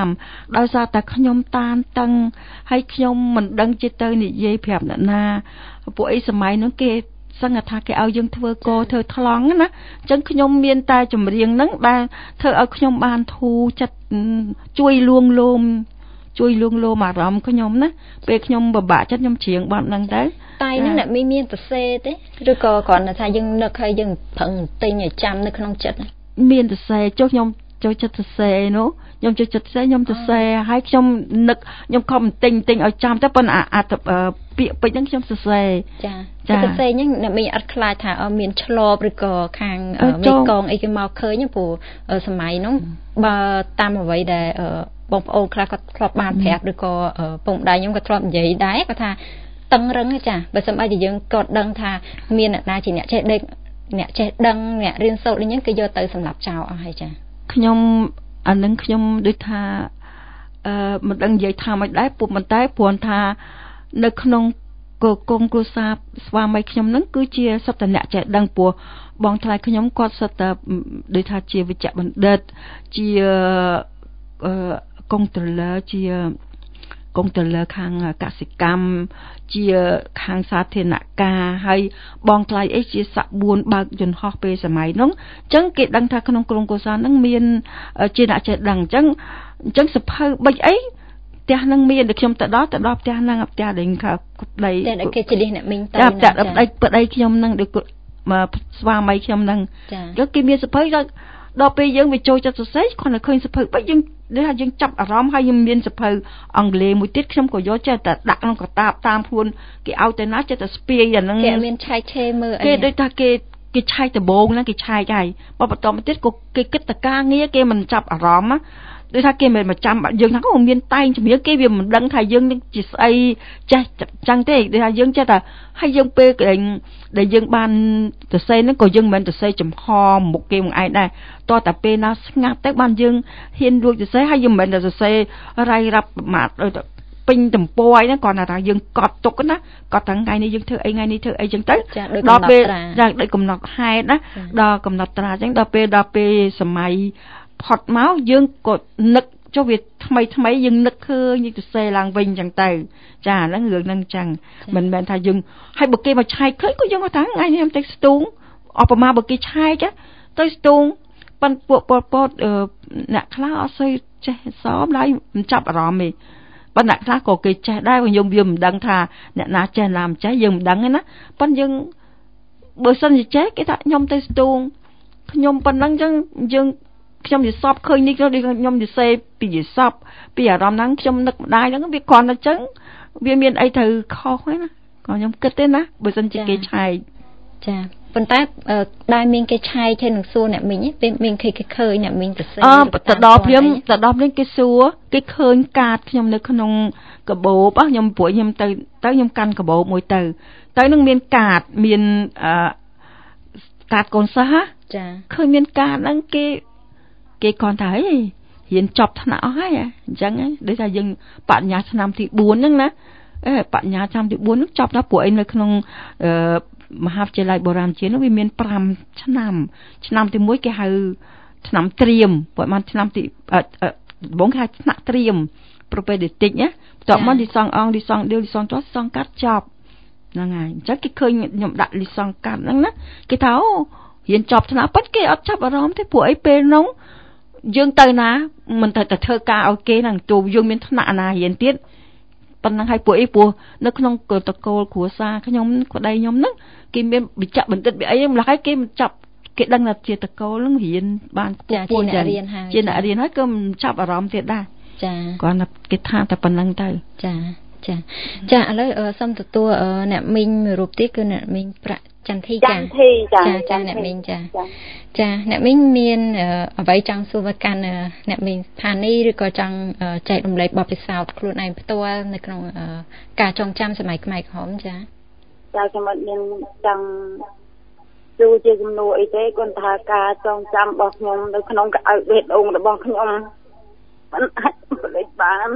75ដោយសារតែខ្ញុំតានតឹងហើយខ្ញុំមិនដឹងជាទៅនិយាយប្រាប់អ្នកណាពួកអីសម័យហ្នឹងគេសឹងថាគេឲ្យយើងធ្វើកធ្វើថ្លង់ណាអញ្ចឹងខ្ញុំមានតែចម្រៀងហ្នឹងដែលធ្វើឲ្យខ្ញុំបានធូរចិត្តជួយលួងលោមអារម្មណ៍ខ្ញុំណាពេលខ្ញុំពិបាកចិត្តខ្ញុំច្រៀងបទហ្នឹងទៅតែហ្នឹងអ្នកមានសរសេរទេឬក៏គ្រាន់តែថាយើងនឹកហើយយើងប្រឹងទិញឲ្យចាំនៅក្នុងចិត្តមានសរសេរចុះខ្ញុំចូលចិត្តសរសេរនោះខ្ញុំចូលចិត្តសរសេរខ្ញុំសរសេរហើយខ្ញុំនឹកខ្ញុំខំទិញឲ្យចាំទៅប៉ុន្តែអាពាក្យពេចន៍ហ្នឹងខ្ញុំសរសេរចាសរសេរហ្នឹងអ្នកមានអត់ខ្លាចថាមានឆ្លបឬក៏ខាងមេកងអីគេមកឃើញព្រោះសម័យហ្នឹងបើតាមអ្វីដែលបងប្អូនខ្លះគាត់ធ្លាប់បានប្រាប់ឬក៏ពងដៃខ្ញុំក៏ធ្លាប់និយាយដែរគាត់ថាតឹងរឹងចាបើសិនបើយើងគាត់ដឹងថាមានអ្នកណាជាអ្នកចេះដេកអ្នកចេះដឹងអ្នករៀនសូត្រអីហ្នឹងគេយកទៅសម្រាប់ចោលអស់ហើយចាខ្ញុំអានឹងខ្ញុំដូចថាមិនដឹងនិយាយថាមិនដែរពុកមិនតែព្រោះថានៅក្នុងកងគ្រួសារស្វាមីខ្ញុំហ្នឹងគឺជាសត្វតអ្នកចេះដឹងព្រោះបងថ្លៃខ្ញុំគាត់សត្វតែដូចថាជាវិជ្ជបណ្ឌិតជាកុងត្រឡឺជាកុងត្រឡឺខាងកសិកម្មជាខាងសាធារណការហើយបងថ្លៃអីជាសាក់4បើកយន្តហោះពេលសម័យនោះអញ្ចឹងគេដឹងថាក្នុងក្រុមកុសលហ្នឹងមានជាអ្នកចេះដឹងអញ្ចឹងសភៅបិចអីផ្ទះហ្នឹងមានតែខ្ញុំទៅដល់ផ្ទះហ្នឹងផ្ទះដែលខាងប្តីតែគេជិះអ្នកមីងទៅប្តីខ្ញុំហ្នឹងដូចស្វាមីខ្ញុំហ្នឹងចាគេមានសភៅដល់ពេលយើងវាចូលចិត្តសរសេរគ្រាន់តែឃើញសភៅបិចយើងថាយើងចាប់អារម្មណ៍ហើយយើងមានសភៅអង់គ្លេសមួយទៀតខ្ញុំក៏យកចេះតែដាក់ក្នុងកតាបតាមខ្លួនគេឲ្យទៅណាចេះតែស្ពាយអាហ្នឹងគេមានឆែកឆេមើលអីគេដូចថាគេឆែកដំបងហ្នឹងគេឆែកហើយបន្តមកទៀតក៏គេគិតតការងារគេមិនចាប់អារម្មណ៍ដូចថាគេមិនមកចាំយើងថាក៏មានតែងជំនឿគេវាមិនដឹងថាយើងនឹងជាស្អីចេះចឹងទេដូចថាយើងចេះតែហើយយើងពេលដែលយើងបានសរសេរហ្នឹងក៏យើងមិនមែនសរសេរចំហមុខគេមួយឯងដែរតោះតែពេលណាស្ងាត់ទៅបានយើងហ៊ានរួចសរសេរហើយយើងមិនមែនសរសេររាយរាប់ប្រមាថពេញទំព័រអីហ្នឹងគ្រាន់តែថាយើងកត់ទុកណាកត់ថ្ងៃនេះយើងធ្វើអីថ្ងៃនេះធ្វើអីចឹងទៅដល់ពេលយ៉ាងដូចកំណត់ហេតុណាដល់កំណត់ត្រាចឹងដល់ពេលសម័យផុតមកយើងក៏នឹកចុះវាថ្មីយើងនឹកឃើញយើងសរសេរឡើងវិញចឹងទៅចាហ្នឹងរឿងហ្នឹងចឹងមិនមែនថាយើងហើយបើគេមកឆែកឃើញក៏យើងថាថ្ងៃនេះខ្ញុំទៅស្ទូងអបមាបើគេឆែកទៅស្ទូងប៉ិនពួកពលពតអ្នកខ្លះអត់សូវចេះសមឡើយមិនចាប់អារម្មណ៍ទេប៉ុន្តែខ្លះក៏គេចេះដែរយើងវាមិនដឹងថាអ្នកណាចេះណាមិនចេះយើងមិនដឹងទេណាប៉ុន្តែយើងបើសិនជាចេះគេថាខ្ញុំទៅស្ទូងខ្ញុំប៉ុណ្ណឹងចឹងយើងខ្ញុំនិយាយសពឃើញនេះខ្ញុំនិយាយពីនិយាយសពពីអារម្មណ៍ហ្នឹងខ្ញុំនឹកម្ដាយហ្នឹងវាគ្រាន់តែចឹងវាមានអីទៅខុសទេណាក៏ខ្ញុំគិតទេណាបើសិនជាគេឆែកចាប៉ុន្តែដែលមានគេឆែកទៅនឹងសួរអ្នកមីងពេលមានគេឃើញអ្នកមីងទៅសេទៅដល់ព្រាមគេសួរគេឃើញកាតខ្ញុំនៅក្នុងកាបូបខ្ញុំព្រោះខ្ញុំទៅខ្ញុំកាន់កាបូបមួយទៅនឹងមានកាតមានកាតកូនសិស្សចាឃើញមានកាតហ្នឹងគេគ្រាន់តែរៀនចប់ថ្នាក់អស់ហើយអញ្ចឹងដូចថាយើងបញ្ញាឆ្នាំទី4ហ្នឹងណាបញ្ញាឆ្នាំទី4ហ្នឹងចប់ដល់ព្រោះអីនៅក្នុងមហាវិទ្យាល័យបុរាណជាតិនោះវាមាន5ឆ្នាំទី1គេហៅឆ្នាំត្រៀមព្រោះបានឆ្នាំទីដំបូងគេហៅថ្នាក់ត្រៀម propedeutic ណាបន្ទាប់មកលីសងអង្គលីសងឌីលលីសងចោះសងកាត់ចប់ហ្នឹងហើយអញ្ចឹងគេឃើញខ្ញុំដាក់លីសងកាត់ហ្នឹងណាគេថាអូរៀនចប់ថ្នាក់ប៉ុន្តែគេអត់ចាប់អារម្មណ៍ទេព្រោះអីពេលនោះយើងទៅណាមិនទៅតែធ្វើការឲ្យគេហ្នឹងទូយើងមានថ្នាក់ណារៀនទៀតប៉ុណ្ណឹងហើយព្រោះនៅក្នុងតកូលគ្រួសារខ្ញុំប្តីខ្ញុំហ្នឹងគេមានវិជ្ជបណ្ឌិតវាអីម្ល៉េះហើយគេមិនចាប់គេដឹងថាជាតកូលហ្នឹងរៀនបានខ្ពស់ជាអ្នករៀនហើយក៏មិនចាប់អារម្មណ៍ទៀតដែរចាគាត់ថាគេថាតែប៉ុណ្្នឹងទៅចាឥឡូវសូមទទួលអ្នកមីងមួយរូបទៀតគឺអ្នកមីងប្រាក់ចន្ទធីចាអ្នកមីងចាអ្នកមីងមានអ្វីចង់សួរមកកាន់អ្នកមីងស្ថានីយ៍ឬក៏ចង់ចែករំលែកបទពិសោធន៍ខ្លួនឯងផ្ទាល់នៅក្នុងការចងចាំសម័យខ្មែរក្រហមចាខ្ញុំអត់មានចង់ជួយជាជំនួសអីទេគាត់ថាការចងចាំរបស់ខ្ញុំនៅក្នុងកៅអៅបេះដូងរបស់ខ្ញុំមិនអាចបលេចបាន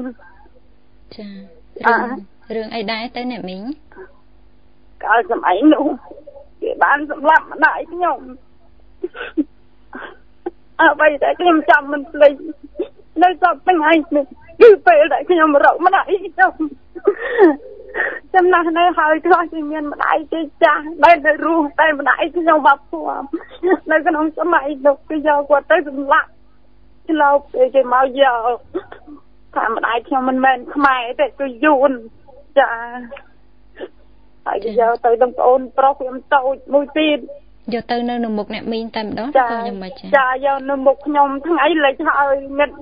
ចារឿងអីដែរទៅអ្នកមីងកាលសម័យនោះគេបានសម្លាប់ម្ដាយខ្ញុំអ្វីដែលខ្ញុំចាំមិនភ្លេចនៅសពថ្ងៃនេះគឺពេលដែលខ្ញុំរកម្ដាយខ្ញុំចំណាស់នៅហើយខ្លះគឺមានម្ដាយគេចាស់ដែលនៅរស់តែម្ដាយខ្ញុំបាត់ព្រមនៅក្នុងសម័យនោះគឺយកគាត់ទៅសម្លាប់ឆ្លងគេមកយកថាម្ដាយខ្ញុំមិនមែនខ្មែរទេគឺយួនចាហើយគេយកទៅដល់ប្អូនប្រុសខ្ញុំតូចមួយទៀតយកទៅនៅមុខអ្នកមីងតែម្ដងទៅយ៉ាងម៉េចចាយកនៅមុខខ្ញុំថ្ងៃលិចហើយងឹត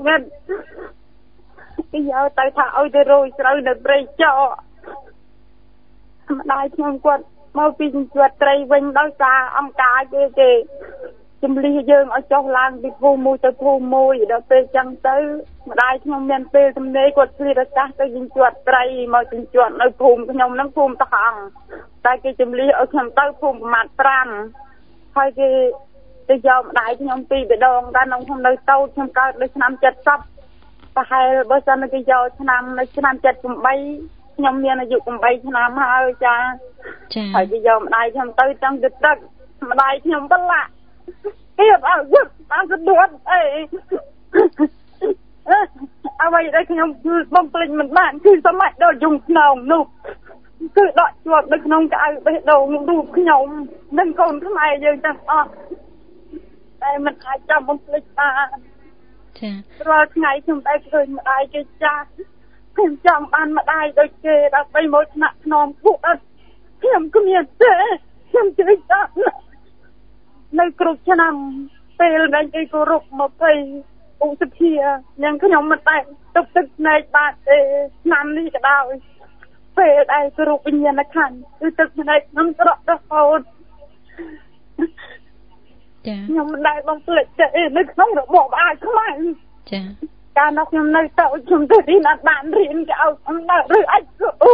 គេយកទៅថាឲ្យទៅរយស្រូវនៅព្រៃចោម្ដាយខ្ញុំគាត់មកពីជំនួយត្រីវិញដោយសារអង្គការគេជំលះយើងឲ្យចុះឡើងពីភូមិមួយទៅភូមិមួយដល់ពេលចឹងទៅម្ដាយខ្ញុំមានពេលទំនេរគាត់ព្រាឱកាសទៅជំនួយត្រីមកជំនួយនៅភូមិខ្ញុំហ្នឹងភូមិតហងតែគេជំលះឲ្យខ្ញុំទៅភូមិប្រមាណ5ហើយគេទៅយកម្ដាយខ្ញុំពីរដងតែក្នុងខ្ញុំនៅតូចខ្ញុំកើតនៅឆ្នាំ70ប្រហែលបើសិនគេយកឆ្នាំ78ខ្ញុំមានអាយុ8ឆ្នាំហើយចាហើយគេយកម្ដាយខ្ញុំទៅចង់ទៅទឹកម្ដាយខ្ញុំបលាក់គេអត់យល់បានស្ដួតអីអ្វីដែលខ្ញុំគឺបំភ្លេចមិនបានគឺសម័យដល់យំខ្នងនោះគឺដកជាប់នៅក្នុងកៅបេះដូងរូបខ្ញុំនិងកូនខ្មែរយើងទាំងអស់តែមិនអាចចាំបំភ្លេចបានចារាល់ថ្ងៃខ្ញុំតែឃើញម្ដាយគេចាស់ខ្ញុំចង់បានម្ដាយដូចគេដើម្បីមកថ្នាក់ថ្នមពួកអត់ខ្ញុំគ្មានទេខ្ញុំជឿថានៅគ្រប់ឆ្នាំពេលដែលគេគោរព20ឧសភាយ៉ាងខ្ញុំមិនតែទុកទឹកភ្នែកបាទទេឆ្នាំនេះក៏ដោយពេលដែលគោរពវិញ្ញាណក្ខន្ធគឺទឹកភ្នែកខ្ញុំស្រក់រហូតចាខ្ញុំមិនដែលបំភ្លេចទេនៅក្នុងរបបអាខ្មែរចាកាលនោះខ្ញុំនៅតូចខ្ញុំទៅរៀនអត់បានរៀនគេឲ្យអំណើឬអាចអូ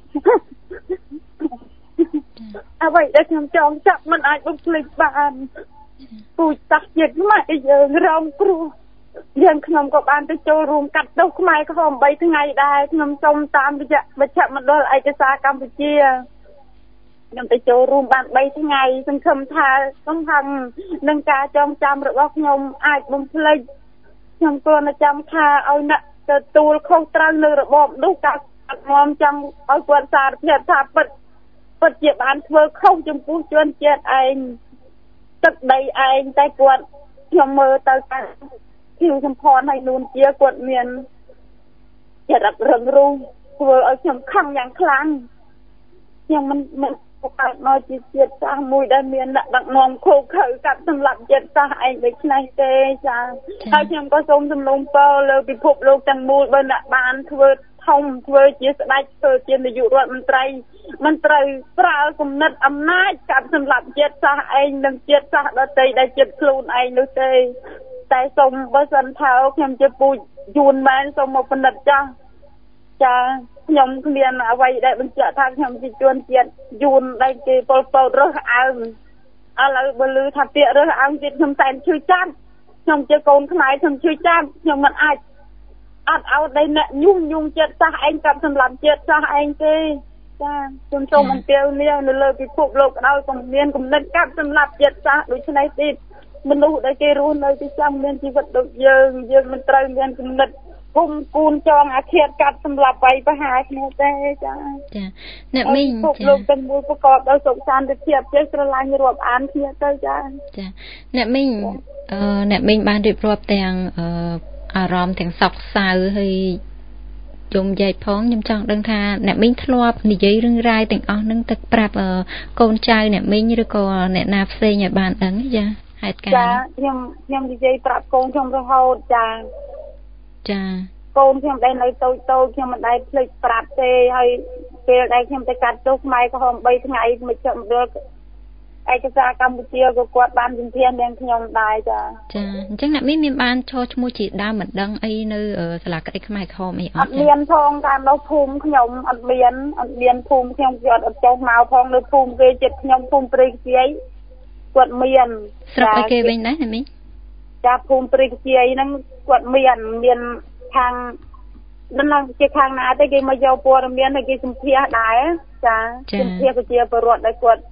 អ្វីដែលខ្ញុំចង់ចាប់មិនអាចបំភ្លេចបានពូជសាសន៍ជាតិខ្មែរយើងរងគ្រោះយើងខ្ញុំក៏បានទៅចូលរួមកាត់ទោសខ្មែរក្រហម3ថ្ងៃដែរខ្ញុំសូមតាមរយៈមជ្ឈមណ្ឌលឯកសារកម្ពុជាខ្ញុំទៅចូលរួមបាន3ថ្ងៃសង្ឃឹមថាសំខាន់នឹងការចងចាំរបស់ខ្ញុំអាចបំភ្លេចខ្ញុំគួរតែចាំថាឲ្យអ្នកទទួលខុសត្រូវនៅរបបនោះការនាំចង់ឲ្យគាត់សារភាពថាពិតជាបានធ្វើខុសចំពោះជនជាតិឯងទឹកដីឯងតែគាត់ខ្ញុំមើលទៅថាគីវសំផនឲ្យនួនជាគាត់មានចរិតរឹងរូសធ្វើឲ្យខ្ញុំខឹងយ៉ាងខ្លាំងខ្ញុំមិនកើតមកជាជាតិសាសន៍មួយដែលមានអ្នកដឹកនាំខូខើកាត់សម្លាប់ជាតិសាសន៍ឯងដូចនេះទេចាហើយខ្ញុំក៏សូមសំណូមពរលើពិភពលោកទាំងមូលបើអ្នកបានធ្វើធំធ្វើជាស្ដេចធ្វើជានាយករដ្ឋមន្ត្រីមិនត្រូវប្រើគំនិតអំណាចកាត់សម្លាប់ជាតិសាសន៍ឯងនិងជាតិសាសន៍ដទៃដែលចិត្តខ្លួនឯងនោះទេតែសូមបើសិនថាខ្ញុំជាពូជយួនមែនសូមមកពិនិត្យចាខ្ញុំគ្មានអ្វីដែលបញ្ជាក់ថាខ្ញុំជាជនជាតិយួនដែលគេប៉ុលពតរើសអើងឥឡូវបើឮថាពាក្យរើសអើងទៀតខ្ញុំតែឈឺចាប់ខ្ញុំជាកូនខ្មែរខ្ញុំឈឺចាប់ខ្ញុំមិនអាចអត់ឲ្យដែលអ្នកញុះចិត្តសាសឯងកាប់សម្លាប់ចិត្តសាសឯងទេចាខ្ញុំសូមអំពាវនាវនៅលើពិភពលោកឲ្យកុំមានគំនិតកាប់សម្លាប់ចិត្តសាសដូចនេះទៀតមនុស្សដែលគេរស់នៅទីចាំមានជីវិតដូចយើងមិនត្រូវមានគំនិតគុំគូនចងអាឃាតកាត់សម្លាប់វាយប្រហារគ្នាទេចាអ្នកមីងពិភពលោកទាំងមូលប្រកបដោយសុខសន្តិភាពចេះស្រឡាញ់រាប់អានគ្នាទៅចាអ្នកមីងបានរៀបរាប់ទាំងអារម្មណ៍ទាំងសោកសៅហើយជុំយាយផងខ្ញុំចង់ដឹងថាអ្នកមីងធ្លាប់និយាយរឿងរ៉ាវទាំងអស់ហ្នឹងទៅប្រាប់កូនចៅអ្នកមីងឬក៏អ្នកណាផ្សេងឲ្យបានដឹងចាហេតុការណ៍ចាខ្ញុំនិយាយប្រាប់កូនខ្ញុំរហូតចាកូនខ្ញុំដែលនៅតូចខ្ញុំមិនដែលភ្លេចប្រាប់ទេហើយពេលដែលខ្ញុំទៅកាត់ទោសខ្មែរក្រហម3ថ្ងៃមិនចប់មណ្ឌលឯកសារកម្ពុជាក៏គាត់បានជំទាវនាងខ្ញុំដែរចាអញ្ចឹងអ្នកមានបានឈរឈ្មោះជាដើមមិនដឹងអីនៅសាលាក្តីខ្មែរក្រហមអីអត់មានផងតាមនៅភូមិខ្ញុំអត់មានភូមិខ្ញុំគាត់អត់ចុះមកផងនៅភូមិគេចិត្តខ្ញុំភូមិព្រៃខ្ជាយគាត់មានស្រុកគេវិញដែរណាមីចាភូមិព្រៃខ្ជាយហ្នឹងគាត់មានខាងដល់ជាខាងណាទេគេមកយកព័ត៌មានឲ្យគេសម្ភាសដែរចាសម្ភាសប្រជាពលរដ្ឋដែលគាត់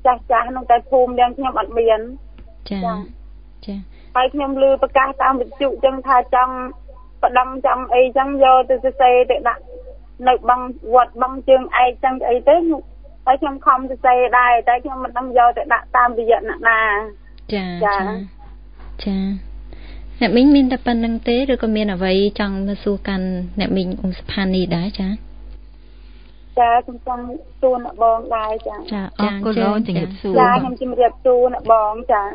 ចាស់ក្នុងតែភូមិទាំងខ្ញុំអត់មានចាហើយខ្ញុំឮប្រកាសតាមវិទ្យុចឹងថាចង់បដិងចង់អីចឹងយកទៅសរសេរទៅដាក់នៅបឹងវត្តបឹងជើងឯកចឹងអីទៅហើយខ្ញុំខំសរសេរដែរតែខ្ញុំមិនដឹងយកទៅដាក់តាមរយៈអ្នកណាចាអ្នកមីងមានតែប៉ុណ្្នឹងទេឬក៏មានអ្វីចង់មកសួរកាន់អ្នកមីងអ៊ុំសុផានីដែរចាខ្ញុំចង់សួរអ្នកបងដែរចាអរគុណលោកជំរាបសួរខ្ញុំជំរាបសួរអ្នកបងចា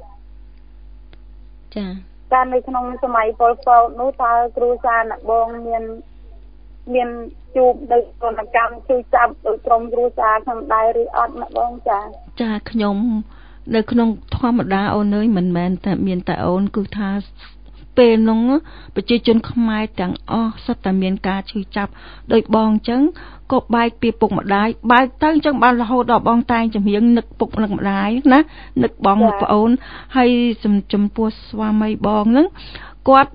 នៅក្នុងសម័យប៉ុលពតនោះតើគ្រូសាអ្នកបងមានជួបដោយទនកម្មជួយចាប់ដោយក្រុមគ្រួសារខ្ញុំដែរឬអត់អ្នកបងចាខ្ញុំនៅក្នុងធម្មតាអូនអើយមិនមែនតែមានតែអូនគឺថាពេលនោះប្រជាជនខ្មែរទាំងអស់សុទ្ធតែមានការឈឺចាប់ដោយបងអញ្ចឹងក៏បែកពីពុកម្ដាយបែកទៅអញ្ចឹងបានរហូតដល់បងតែងជំរៀងនឹកពុកនឹកម្ដាយណានឹកបងនឹកប្អូនហើយចំពោះស្វាមីបងហ្នឹងគាត់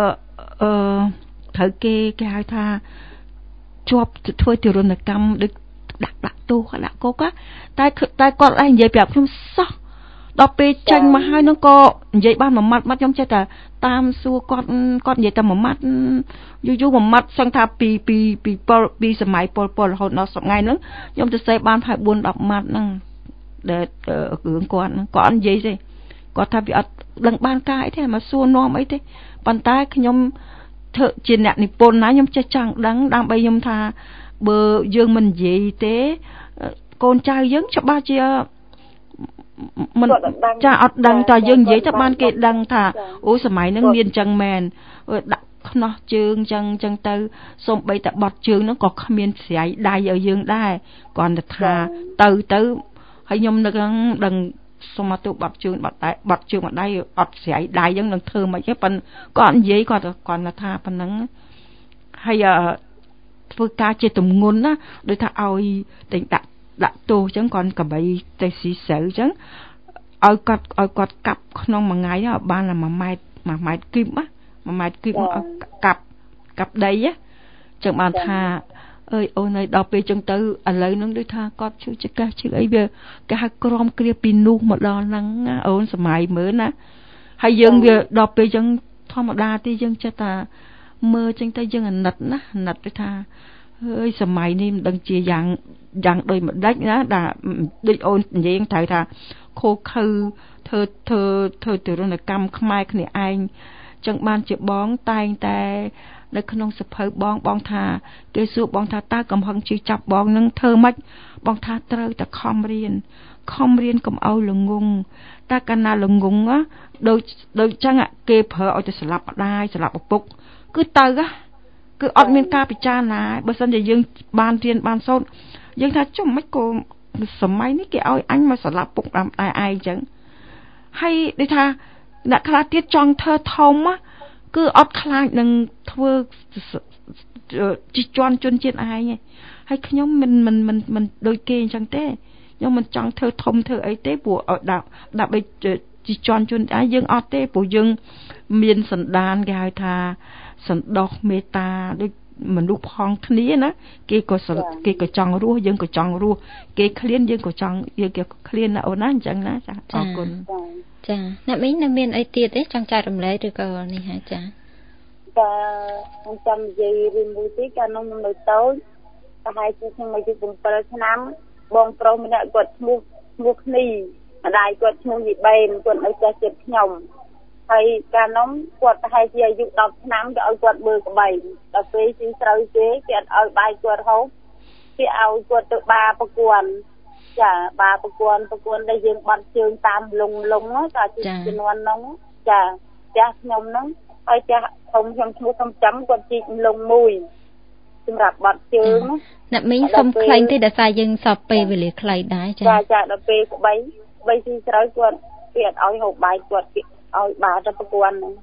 ត្រូវគេហៅថាជាប់ធ្វើទរណកម្មដូចដាក់ទោសដាក់គុកតែគាត់ឯងនិយាយប្រាប់ខ្ញុំសោះដល់ពេលចេញមកហើយនោះក៏និយាយបានមួយម៉ាត់ខ្ញុំចេះតែតាមសួរគាត់និយាយតែមួយម៉ាត់យូរមួយម៉ាត់សឹងថាពីសម័យពលរហូតដល់សប្តាហ៍ហ្នឹងខ្ញុំទៅសេបានហើយ 4-10 ម៉ាត់ហ្នឹងដែលរឿងគាត់ហ្នឹងគាត់អត់និយាយទេគាត់ថាវាអត់ដឹងបានការអីទេមកសួរនាំអីទេប៉ុន្តែខ្ញុំធ្វើជាអ្នកនិពន្ធណាខ្ញុំចេះចង់ដឹងដើម្បីខ្ញុំថាបើយើងមិននិយាយទេកូនចៅយើងច្បាស់ជាមិនអត់ដឹងតើយើងនិយាយទៅបានគេដឹងថាអូសម័យហ្នឹងមានអញ្ចឹងមែនដាក់ខ្នោះជើងអញ្ចឹងទៅសូម្បីតែបត់ជើងហ្នឹងក៏គ្មានស្រាយដៃឲ្យយើងដែរគ្រាន់តែថាទៅហើយខ្ញុំនឹកដឹងសុំមកទូបត់ជើងបត់ជើងមកដៃអត់ស្រាយដៃអញ្ចឹងនឹងធ្វើមិនទេប៉ុន្តែក៏អត់និយាយគាត់ថាប៉ុណ្ណឹងហើយធ្វើការជាទម្ងន់ណាដូចថាឲ្យតែដាក់ទោសអញ្ចឹងគាត់កបីទៅស៊ីស្រូវអញ្ចឹងឲ្យគាត់កាប់ក្នុងមួយថ្ងៃបាន1ម៉ែត្រគីប1ម៉ែត្រគីបឲ្យកាប់ដីចឹងបានថាអើយអូនឲ្យដល់ពេលចឹងទៅឥឡូវហ្នឹងដូចថាគាត់ជួយចកាសជឿអីវាគេហៅក្រមគ្រាពីនោះមកដល់ហ្នឹងអូនសម័យមើលណាហើយយើងវាដល់ពេលចឹងធម្មតាទេយើងចេះតែមើលចឹងទៅយើងអាណិតណាអាណិតទៅថាអើយសម័យនេះមិនដឹងជាយ៉ាងដូចម្ដេចណាដូចអូននិយាយត្រូវថាខូខើធ្វើទរណកម្មខ្មែរគ្នាឯងចឹងបានជាបងតែងតែនៅក្នុងសភៅបងថាគេសួរបងថាតើកំហឹងជឿចាប់បងនឹងធ្វើម៉េចបងថាត្រូវតែខំរៀនកុំឲ្យល្ងងតែកាលណាល្ងងដូចចឹងគេប្រើឲ្យទៅស្លាប់ម្ដាយស្លាប់ឪពុកគឺទៅគឺអត់មានការពិចារណាបើសិនជាយើងបានរៀនបានសូត្រយើងថាចុះមិនក៏សម័យនេះគេឲ្យអញមកស្លាប់ពុកតាមឯងអញ្ចឹងហើយដូចថាអ្នកខ្លះទៀតចង់ធ្វើធំគឺអត់ខ្លាចនឹងធ្វើជីជន់ជនជាតិឯងហើយខ្ញុំមិនដូចគេអញ្ចឹងទេខ្ញុំមិនចង់ធ្វើធំធ្វើអីទេព្រោះឲ្យដាក់ជីជន់ជនឯងយើងអត់ទេព្រោះយើងមានសន្តានគេហៅថាសន្តោសមេត្តាដូចមនុស្សផងគ្នាណាគេក៏ចង់រស់យើងក៏ចង់រស់គេឃ្លានយើងក៏ចង់យើងក៏ឃ្លានណាអូនណាអញ្ចឹងណាចាអរគុណចាអ្នកមីងនៅមានអីទៀតទេចង់ចែករំលែកឬក៏នេះហ่าចាខ្ញុំចង់និយាយរឿងមួយទីកាលនោះខ្ញុំនៅតូចប្រហែលជាខ្ញុំអាយុ7ឆ្នាំបងប្រុសម្នាក់គាត់ឈ្មោះគ្នាម្ដាយគាត់ឈ្មោះយីបេនគាត់នៅចេះចិត្តខ្ញុំហើយកាលនោះគាត់ប្រហែលជាអាយុ10ឆ្នាំទៅឲ្យគាត់មើលក្បីដល់ពេលស៊ីស្រូវគេអត់ឲ្យបាយគាត់ហូបគេឲ្យគាត់ទៅបាប្រគួនចាបាប្រគួនដែលយើងបាត់ជើងតាមលងតាជំនាន់នោះចាខ្ញុំហ្នឹងហើយចាខ្ញុំឈ្មោះសំចាំគាត់ជីកលងមួយសម្រាប់បាត់ជើងអ្នកមីងសុំខ្លែងទេដោយសារយើងសពពេលវេលាខ្លីដែរចាដល់ពេលក្បីស៊ីស្រូវគាត់គេអត់ឲ្យហូបបាយគាត់គេឲ្យបាទៅប្រគួនហ្នឹង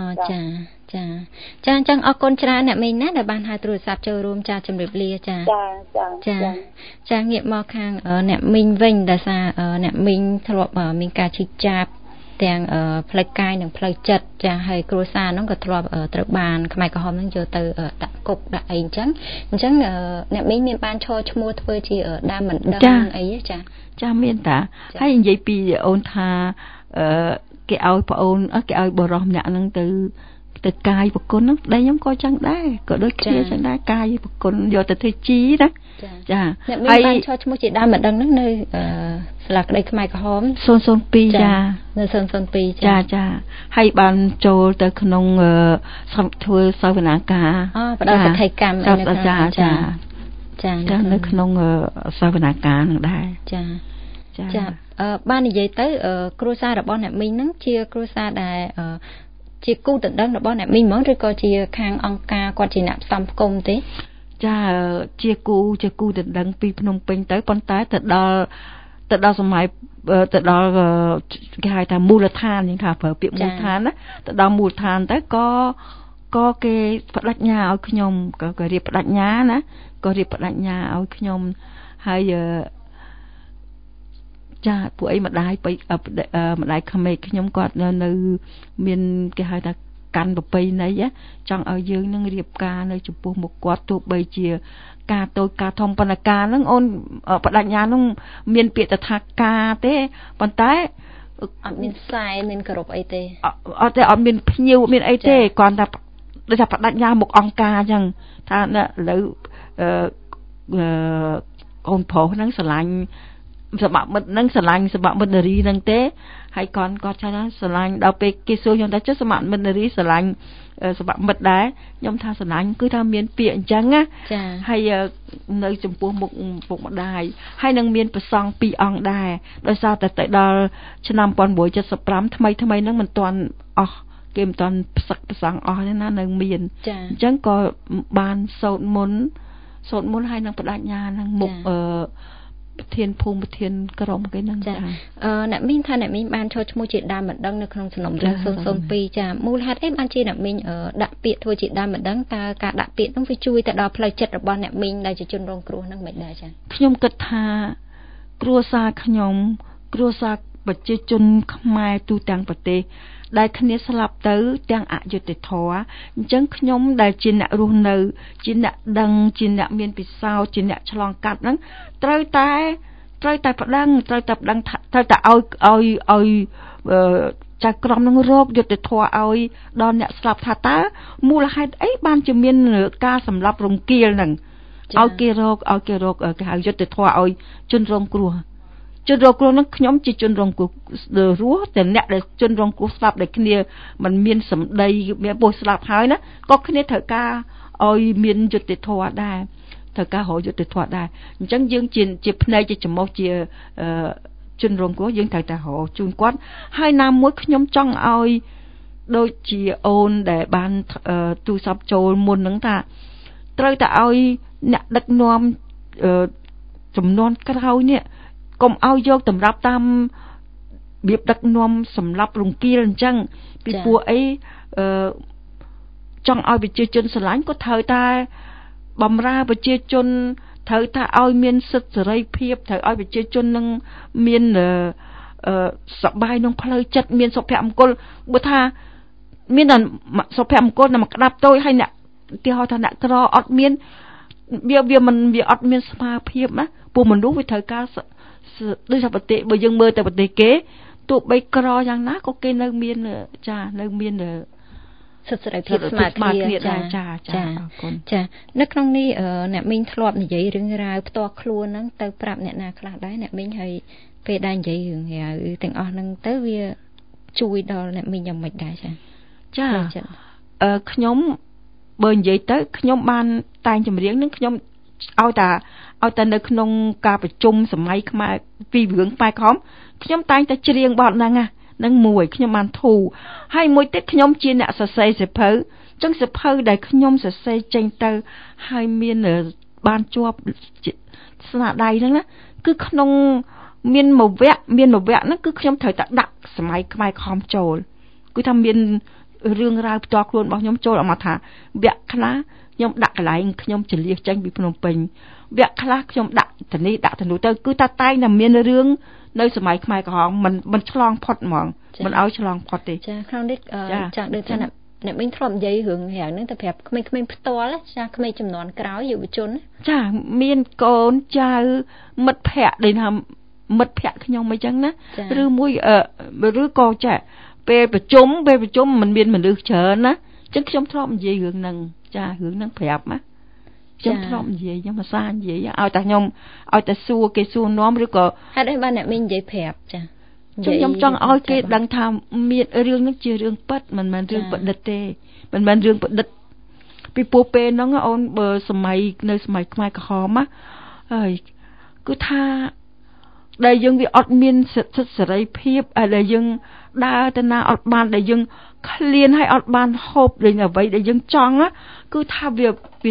ចាអញ្ចឹងអរគុណច្រើនអ្នកមីងណាដែលបានហៅទូរស័ព្ទចូលរួមចាជំរាបលាចាងាកមកខាងអ្នកមីងវិញដោយសារអ្នកមីងធ្លាប់មានការឈឺចាប់ទាំងផ្លូវកាយនិងផ្លូវចិត្តចាហើយគ្រួសារហ្នឹងក៏ធ្លាប់ត្រូវបានខ្មែរក្រហមហ្នឹងយកទៅដាក់កុកដាក់អីអញ្ចឹងអ្នកមីងមានបានឈរឈ្មោះធ្វើជាដើមមិនដឹងអីចាមានតាហើយនិយាយពីអូនថាគេឲ្យប្អូនគេឲ្យបរោះម្នាក់ហ្នឹងទៅកាយប្រគុណហ្នឹងប្តីខ្ញុំក៏ចឹងដែរក៏ដូចគ្នាចឹងដែរកាយប្រគុណយកទៅធ្វើជីណាចាអ្នកមានបានឈរឈ្មោះជាដើមម្ដងហ្នឹងនៅសាលាក្តីខ្មែរក្រហម 002ចានៅ002 ចាហើយបានចូលទៅក្នុងធ្វើសវនាការផ្ដល់សក្ខីកម្មអីនៅក្នុងចានៅក្នុងសវនាការហ្នឹងដែរចាបាននិយាយទៅគ្រួសាររបស់អ្នកមីងហ្នឹងជាគ្រួសារដែលជាគូដណ្ដឹងរបស់អ្នកមីងហ្មងឬក៏ជាខាងអង្គការគាត់ជាអ្នកផ្សំផ្គុំទេចាជាគូដណ្ដឹងពីភ្នំពេញទៅប៉ុន្តែទៅដល់សម័យទៅដល់គេហៅថាមូលដ្ឋានយ៉ាងថាប្រើពាក្យមូលដ្ឋានណាទៅដល់មូលដ្ឋានទៅក៏គេបដិញ្ញាឲ្យខ្ញុំក៏រៀបបដិញ្ញាណាក៏រៀបបដិញ្ញាឲ្យខ្ញុំហើយចាពួកអីម្ដាយក្មេកខ្ញុំគាត់នៅមានគេហៅថាកាន់ប្រពៃណីចង់ឲ្យយើងនឹងរៀបការនៅចំពោះមុខគាត់ទោះបីជាការតូចការធំប៉ុន្តែការហ្នឹងអូនបដិញ្ញាហ្នឹងមានពាក្យថាការទេប៉ុន្តែអត់មានខ្សែមានគោរពអីទេអត់ទេអត់មានភ្ញៀវមានអីទេគ្រាន់តែដូចថាបដិញ្ញាមុខអង្គការអញ្ចឹងថាឥឡូវកូនប្រុសហ្នឹងស្រឡាញ់សម្បត្តិមិត្តនឹងស្រឡាញ់សម្បត្តិមិត្តនារីនឹងទេហើយគាត់ថាស្រឡាញ់ដល់ពេលគេសួរខ្ញុំថាចុះសម្បត្តិមិត្តនារីស្រឡាញ់សម្បត្តិមិត្តដែរខ្ញុំថាស្រឡាញ់គឺថាមានពាក្យអញ្ចឹងណាហើយនៅចំពោះមុខពុកម្ដាយហើយនឹងមានប្រសង់2អង្គដែរដោយសារតែទៅដល់ឆ្នាំ1975ថ្មីហ្នឹងមិនទាន់អស់គេមិនទាន់ផ្សឹកប្រសង់អស់ទេណានៅមានអញ្ចឹងក៏បានសូត្រមន្តហើយនឹងបដិញ្ញានឹងមុខប្រធានភូមិប្រធានក្រុមគេហ្នឹងចាអ្នកមីងថាអ្នកមីងបានចូលឈ្មោះជាដើមម្ដងនៅក្នុងសំណុំរឿង002ចាមូលហេតុអីបានជាអ្នកមីងដាក់ពាក្យធ្វើជាដើមម្ដងតើការដាក់ពាក្យហ្នឹងវាជួយទៅដល់ផ្លូវចិត្តរបស់អ្នកមីងដែលជាជនរងគ្រោះហ្នឹងមិនដែរចាខ្ញុំគិតថាគ្រួសារខ្ញុំគ្រួសារប្រជាជនខ្មែរទូទាំងប្រទេសដែលគ្នាស្លាប់ទៅទាំងអយុត្តិធម៌អញ្ចឹងខ្ញុំដែលជាអ្នករស់នៅជាអ្នកដឹងជាអ្នកមានពិសោធន៍ជាអ្នកឆ្លងកាត់ហ្នឹងត្រូវតែប្តឹងត្រូវតែឲ្យចៅក្រមនឹងរកយុត្តិធម៌ឲ្យដល់អ្នកស្លាប់ថាតើមូលហេតុអីបានជាមានការសម្លាប់រង្គាលហ្នឹងឲ្យគេរកគេហៅយុត្តិធម៌ឲ្យជនរងគ្រោះហ្នឹងខ្ញុំជាជនរងគ្រោះរស់តែអ្នកដែលជនរងគ្រោះស្លាប់ដែលគ្នាมันមានសម្ដីមានពោះស្លាប់ហើយណាក៏គ្នាត្រូវការឲ្យមានយុត្តិធម៌ដែរត្រូវការរកយុត្តិធម៌ដែរអញ្ចឹងយើងជាភ្នែកជាច្រមុះជាជនរងគ្រោះយើងត្រូវតែរកជូនគាត់ហើយណាមួយខ្ញុំចង់ឲ្យដូចជាអូនដែលបានទូរស័ព្ទចូលមុនហ្នឹងថាត្រូវតែឲ្យអ្នកដឹកនាំចំនួនក្រោយនេះកុំឲ្យយកតម្រាប់តាមរបៀបដឹកនាំសម្រាប់រង្គាលអញ្ចឹងពីព្រោះអីចង់ឲ្យប្រជាជនស្រឡាញ់ក៏ត្រូវតែបំរើប្រជាជនត្រូវថាឲ្យមានសិទ្ធិសេរីភាពត្រូវឲ្យប្រជាជននឹងមានសប្បាយក្នុងផ្លូវចិត្តមានសុភមង្គលបើថាមានសុភមង្គលតែមកក្តាប់តូចហើយអ្នកគេហៅថាអ្នកក្រអត់មានវាអត់មានស្មារភាពណាពួកមនុស្សវាត្រូវការដូចថាប្រទេសបើយើងមើលតែប្រទេសគេទោះបីក្រយ៉ាងណាក៏គេនៅមាននៅមានសិទ្ធិសេរីភាពស្មើគ្នាដែរចាអរគុណចានៅក្នុងនេះអ្នកមីងធ្លាប់និយាយរឿងរ៉ាវផ្ទាល់ខ្លួនហ្នឹងទៅប្រាប់អ្នកណាខ្លះដែរអ្នកមីងហើយពេលដែលនិយាយរឿងរ៉ាវទាំងអស់ហ្នឹងទៅវាជួយដល់អ្នកមីងយ៉ាងម៉េចដែរចាខ្ញុំបើនិយាយទៅខ្ញុំបានតែងចម្រៀងនឹងខ្ញុំឲ្យតែនៅក្នុងការប្រជុំសម័យខ្មែរពីរឿងខ្មែរក្រហមខ្ញុំតែងតែច្រៀងបទហ្នឹងនឹងមួយខ្ញុំបានធូរហើយមួយទៀតខ្ញុំជាអ្នកសរសេរសៀវភៅចឹងសៀវភៅដែលខ្ញុំសរសេរចេញទៅហើយមានបានជាប់ស្នាដៃហ្នឹងណាគឺក្នុងមានមួយវគ្គហ្នឹងគឺខ្ញុំត្រូវតែដាក់សម័យខ្មែរក្រហមចូលគឺថាមានរឿងរ៉ាវផ្ទាល់ខ្លួនរបស់ខ្ញុំចូលអមថាវគ្គខ្លះខ្ញុំដាក់កន្លែងខ្ញុំចលៀសចេញពីភ្នំពេញវគ្គខ្លះខ្ញុំដាក់ទៅនេះដាក់ទៅនោះទៅគឺតែតែងតែមានរឿងនៅសម័យខ្មែរក្រហមមិនឆ្លងផុតហ្មងមិនឲ្យឆ្លងផុតទេចាក្នុងនេះចង់ដឹងថាអ្នកមីងធ្លាប់និយាយរឿងហ្នឹងទៅប្រាប់ក្មេងៗផ្ទាល់ចាក្មេងចំនួនក្រោយយុវជនចាមានកូនចៅមិត្តភ័ក្តិដែលថាមិត្តភ័ក្តិខ្ញុំអីចឹងណាឬមួយឬក៏ចាពេលប្រជុំមិនមានមនុស្សច្រើនណាចឹងខ្ញុំធ្លាប់និយាយរឿងហ្នឹងចារឿងហ្នឹងប្រាប់ណាខ្ញុំធ្លាប់និយាយខ្ញុំភាសានិយាយឲ្យតែខ្ញុំឲ្យតែសួរគេសួរនាំឬក៏ហេតុអីបានអ្នកមីងនិយាយប្រាប់ចាខ្ញុំចង់ឲ្យគេដឹងថាមានរឿងហ្នឹងជារឿងពិតមិនមែនរឿងប្រឌិតទេមិនមែនរឿងប្រឌិតពីពូពេលហ្នឹងអូនបើសម័យនៅសម័យខ្មែរក្រហមណាហើយគឺថាដែលយើងវាអត់មានសិទ្ធិសេរីភាពដែលយើងដើរទៅណាអត់បានដែលយើងឃ្លានហើយអត់បានហូបលេងអ្វីដែលយើងចង់គឺថាវា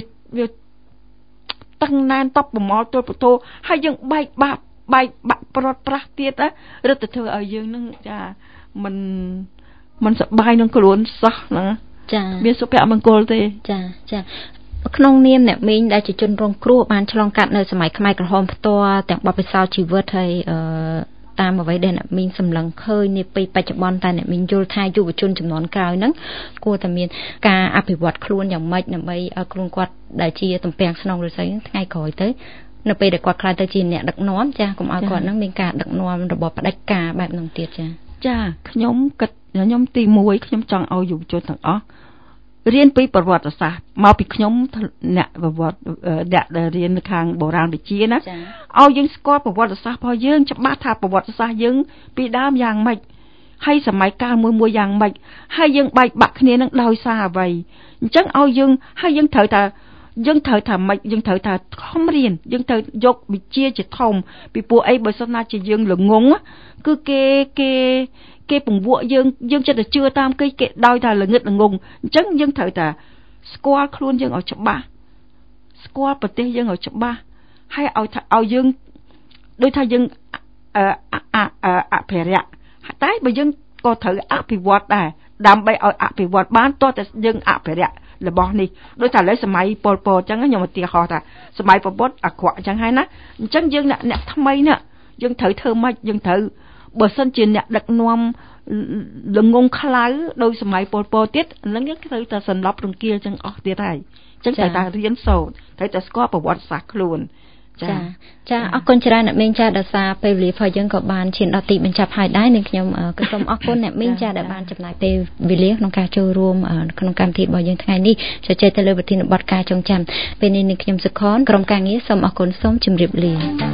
តឹងណែនតបប្រមល់ទល់ពធហើយយើងបែកបាក់ប្រត់ប្រាស់ទៀតរឹតទៅធ្វើឲ្យយើងនឹងចាមិនសប្បាយនឹងខ្លួនសោះហ្នឹងចាមានសុភមង្គលទេចាក្នុងនាមអ្នកមីងដែលជាជនរងគ្រោះបានឆ្លងកាត់នៅសម័យខ្មែរក្រហមផ្ទាល់ទាំងបទពិសោធន៍ជីវិតហើយតាមអ្វីដែលអ្នកមីងសម្លឹងឃើញនាពេលបច្ចុប្បន្នតែអ្នកមីងយល់ថាយុវជនចំនួនក្រោយហ្នឹងគួរតែមានការអភិវឌ្ឍខ្លួនយ៉ាងម៉េចដើម្បីឲ្យខ្លួនគាត់ដែលជាតំពាំងស្នងឫស្សីថ្ងៃក្រោយទៅនៅពេលដែលគាត់ខ្លាចទៅជាអ្នកដឹកនាំចាកុំឲ្យគាត់នឹងមានការដឹកនាំរបស់ផ្ដាច់ការបែបហ្នឹងទៀតចាខ្ញុំគិតខ្ញុំទី1ខ្ញុំចង់ឲ្យយុវជនទាំងអស់រៀនពីប្រវត្តិសាស្ត្រមកពីខ្ញុំអ្នកប្រវត្តិអ្នកដែលរៀននៅខាងបុរាណវិទ្យាណាឲ្យយើងស្គាល់ប្រវត្តិសាស្ត្ររបស់យើងច្បាស់ថាប្រវត្តិសាស្ត្រយើងពីដើមយ៉ាងម៉េចហើយសម័យកាលមួយយ៉ាងម៉េចហើយយើងបែកបាក់គ្នានឹងដោយសារអ្វីអញ្ចឹងឲ្យយើងហើយយើងត្រូវថាម៉េចយើងត្រូវថាខំរៀនយើងត្រូវយកវិជ្ជាជាធំពីព្រោះអីបើសិនណាជាយើងល្ងងគឺគេពង្វក់យើងចិត្តតែជឿតាមគេដោយថាល្ងឹតល្ងងអញ្ចឹងយើងត្រូវតែស្គាល់ខ្លួនយើងឲ្យច្បាស់ស្គាល់ប្រទេសយើងឲ្យច្បាស់ហើយឲ្យយើងដូចថាយើងអភិរក្សតែបើយើងក៏ត្រូវអភិវឌ្ឍដែរដើម្បីឲ្យអភិវឌ្ឍបានតោះតែយើងអភិរក្សរបស់នេះដូចថាឥឡូវសម័យប៉ុលពតអញ្ចឹងខ្ញុំឧទាហរណ៍ថាសម័យប៉ុលពតអាក្រក់អញ្ចឹងហើយណាអញ្ចឹងយើងអ្នកថ្មីណាយើងត្រូវធ្វើម៉េចយើងត្រូវបើសិនជាអ្នកដឹកនាំល្ងងខ្លៅដោយសម័យប៉ុលពតទៀតហ្នឹងយើងត្រូវតែសន្លប់រង្គាលអញ្ចឹងអស់ទៀតហើយអញ្ចឹងត្រូវតែរៀនសូត្រត្រូវតែស្គាល់ប្រវត្តិសាស្ត្រខ្លួនចាអរគុណច្រើនអ្នកមីងចាដោយសារពេលវេលាផងយើងក៏បានឈានដល់ទីបញ្ចប់ហើយដែរនឹងខ្ញុំក៏សូមអរគុណអ្នកមីងចាដែលបានចំណាយពេលវេលាក្នុងការចូលរួមក្នុងកម្មវិធីរបស់យើងថ្ងៃនេះជជែកទៅលើវិធានបទការចងចាំពេលនេះនឹងខ្ញុំសុខនក្រុមការងារសូមអរគុណសូមជម្រាបលា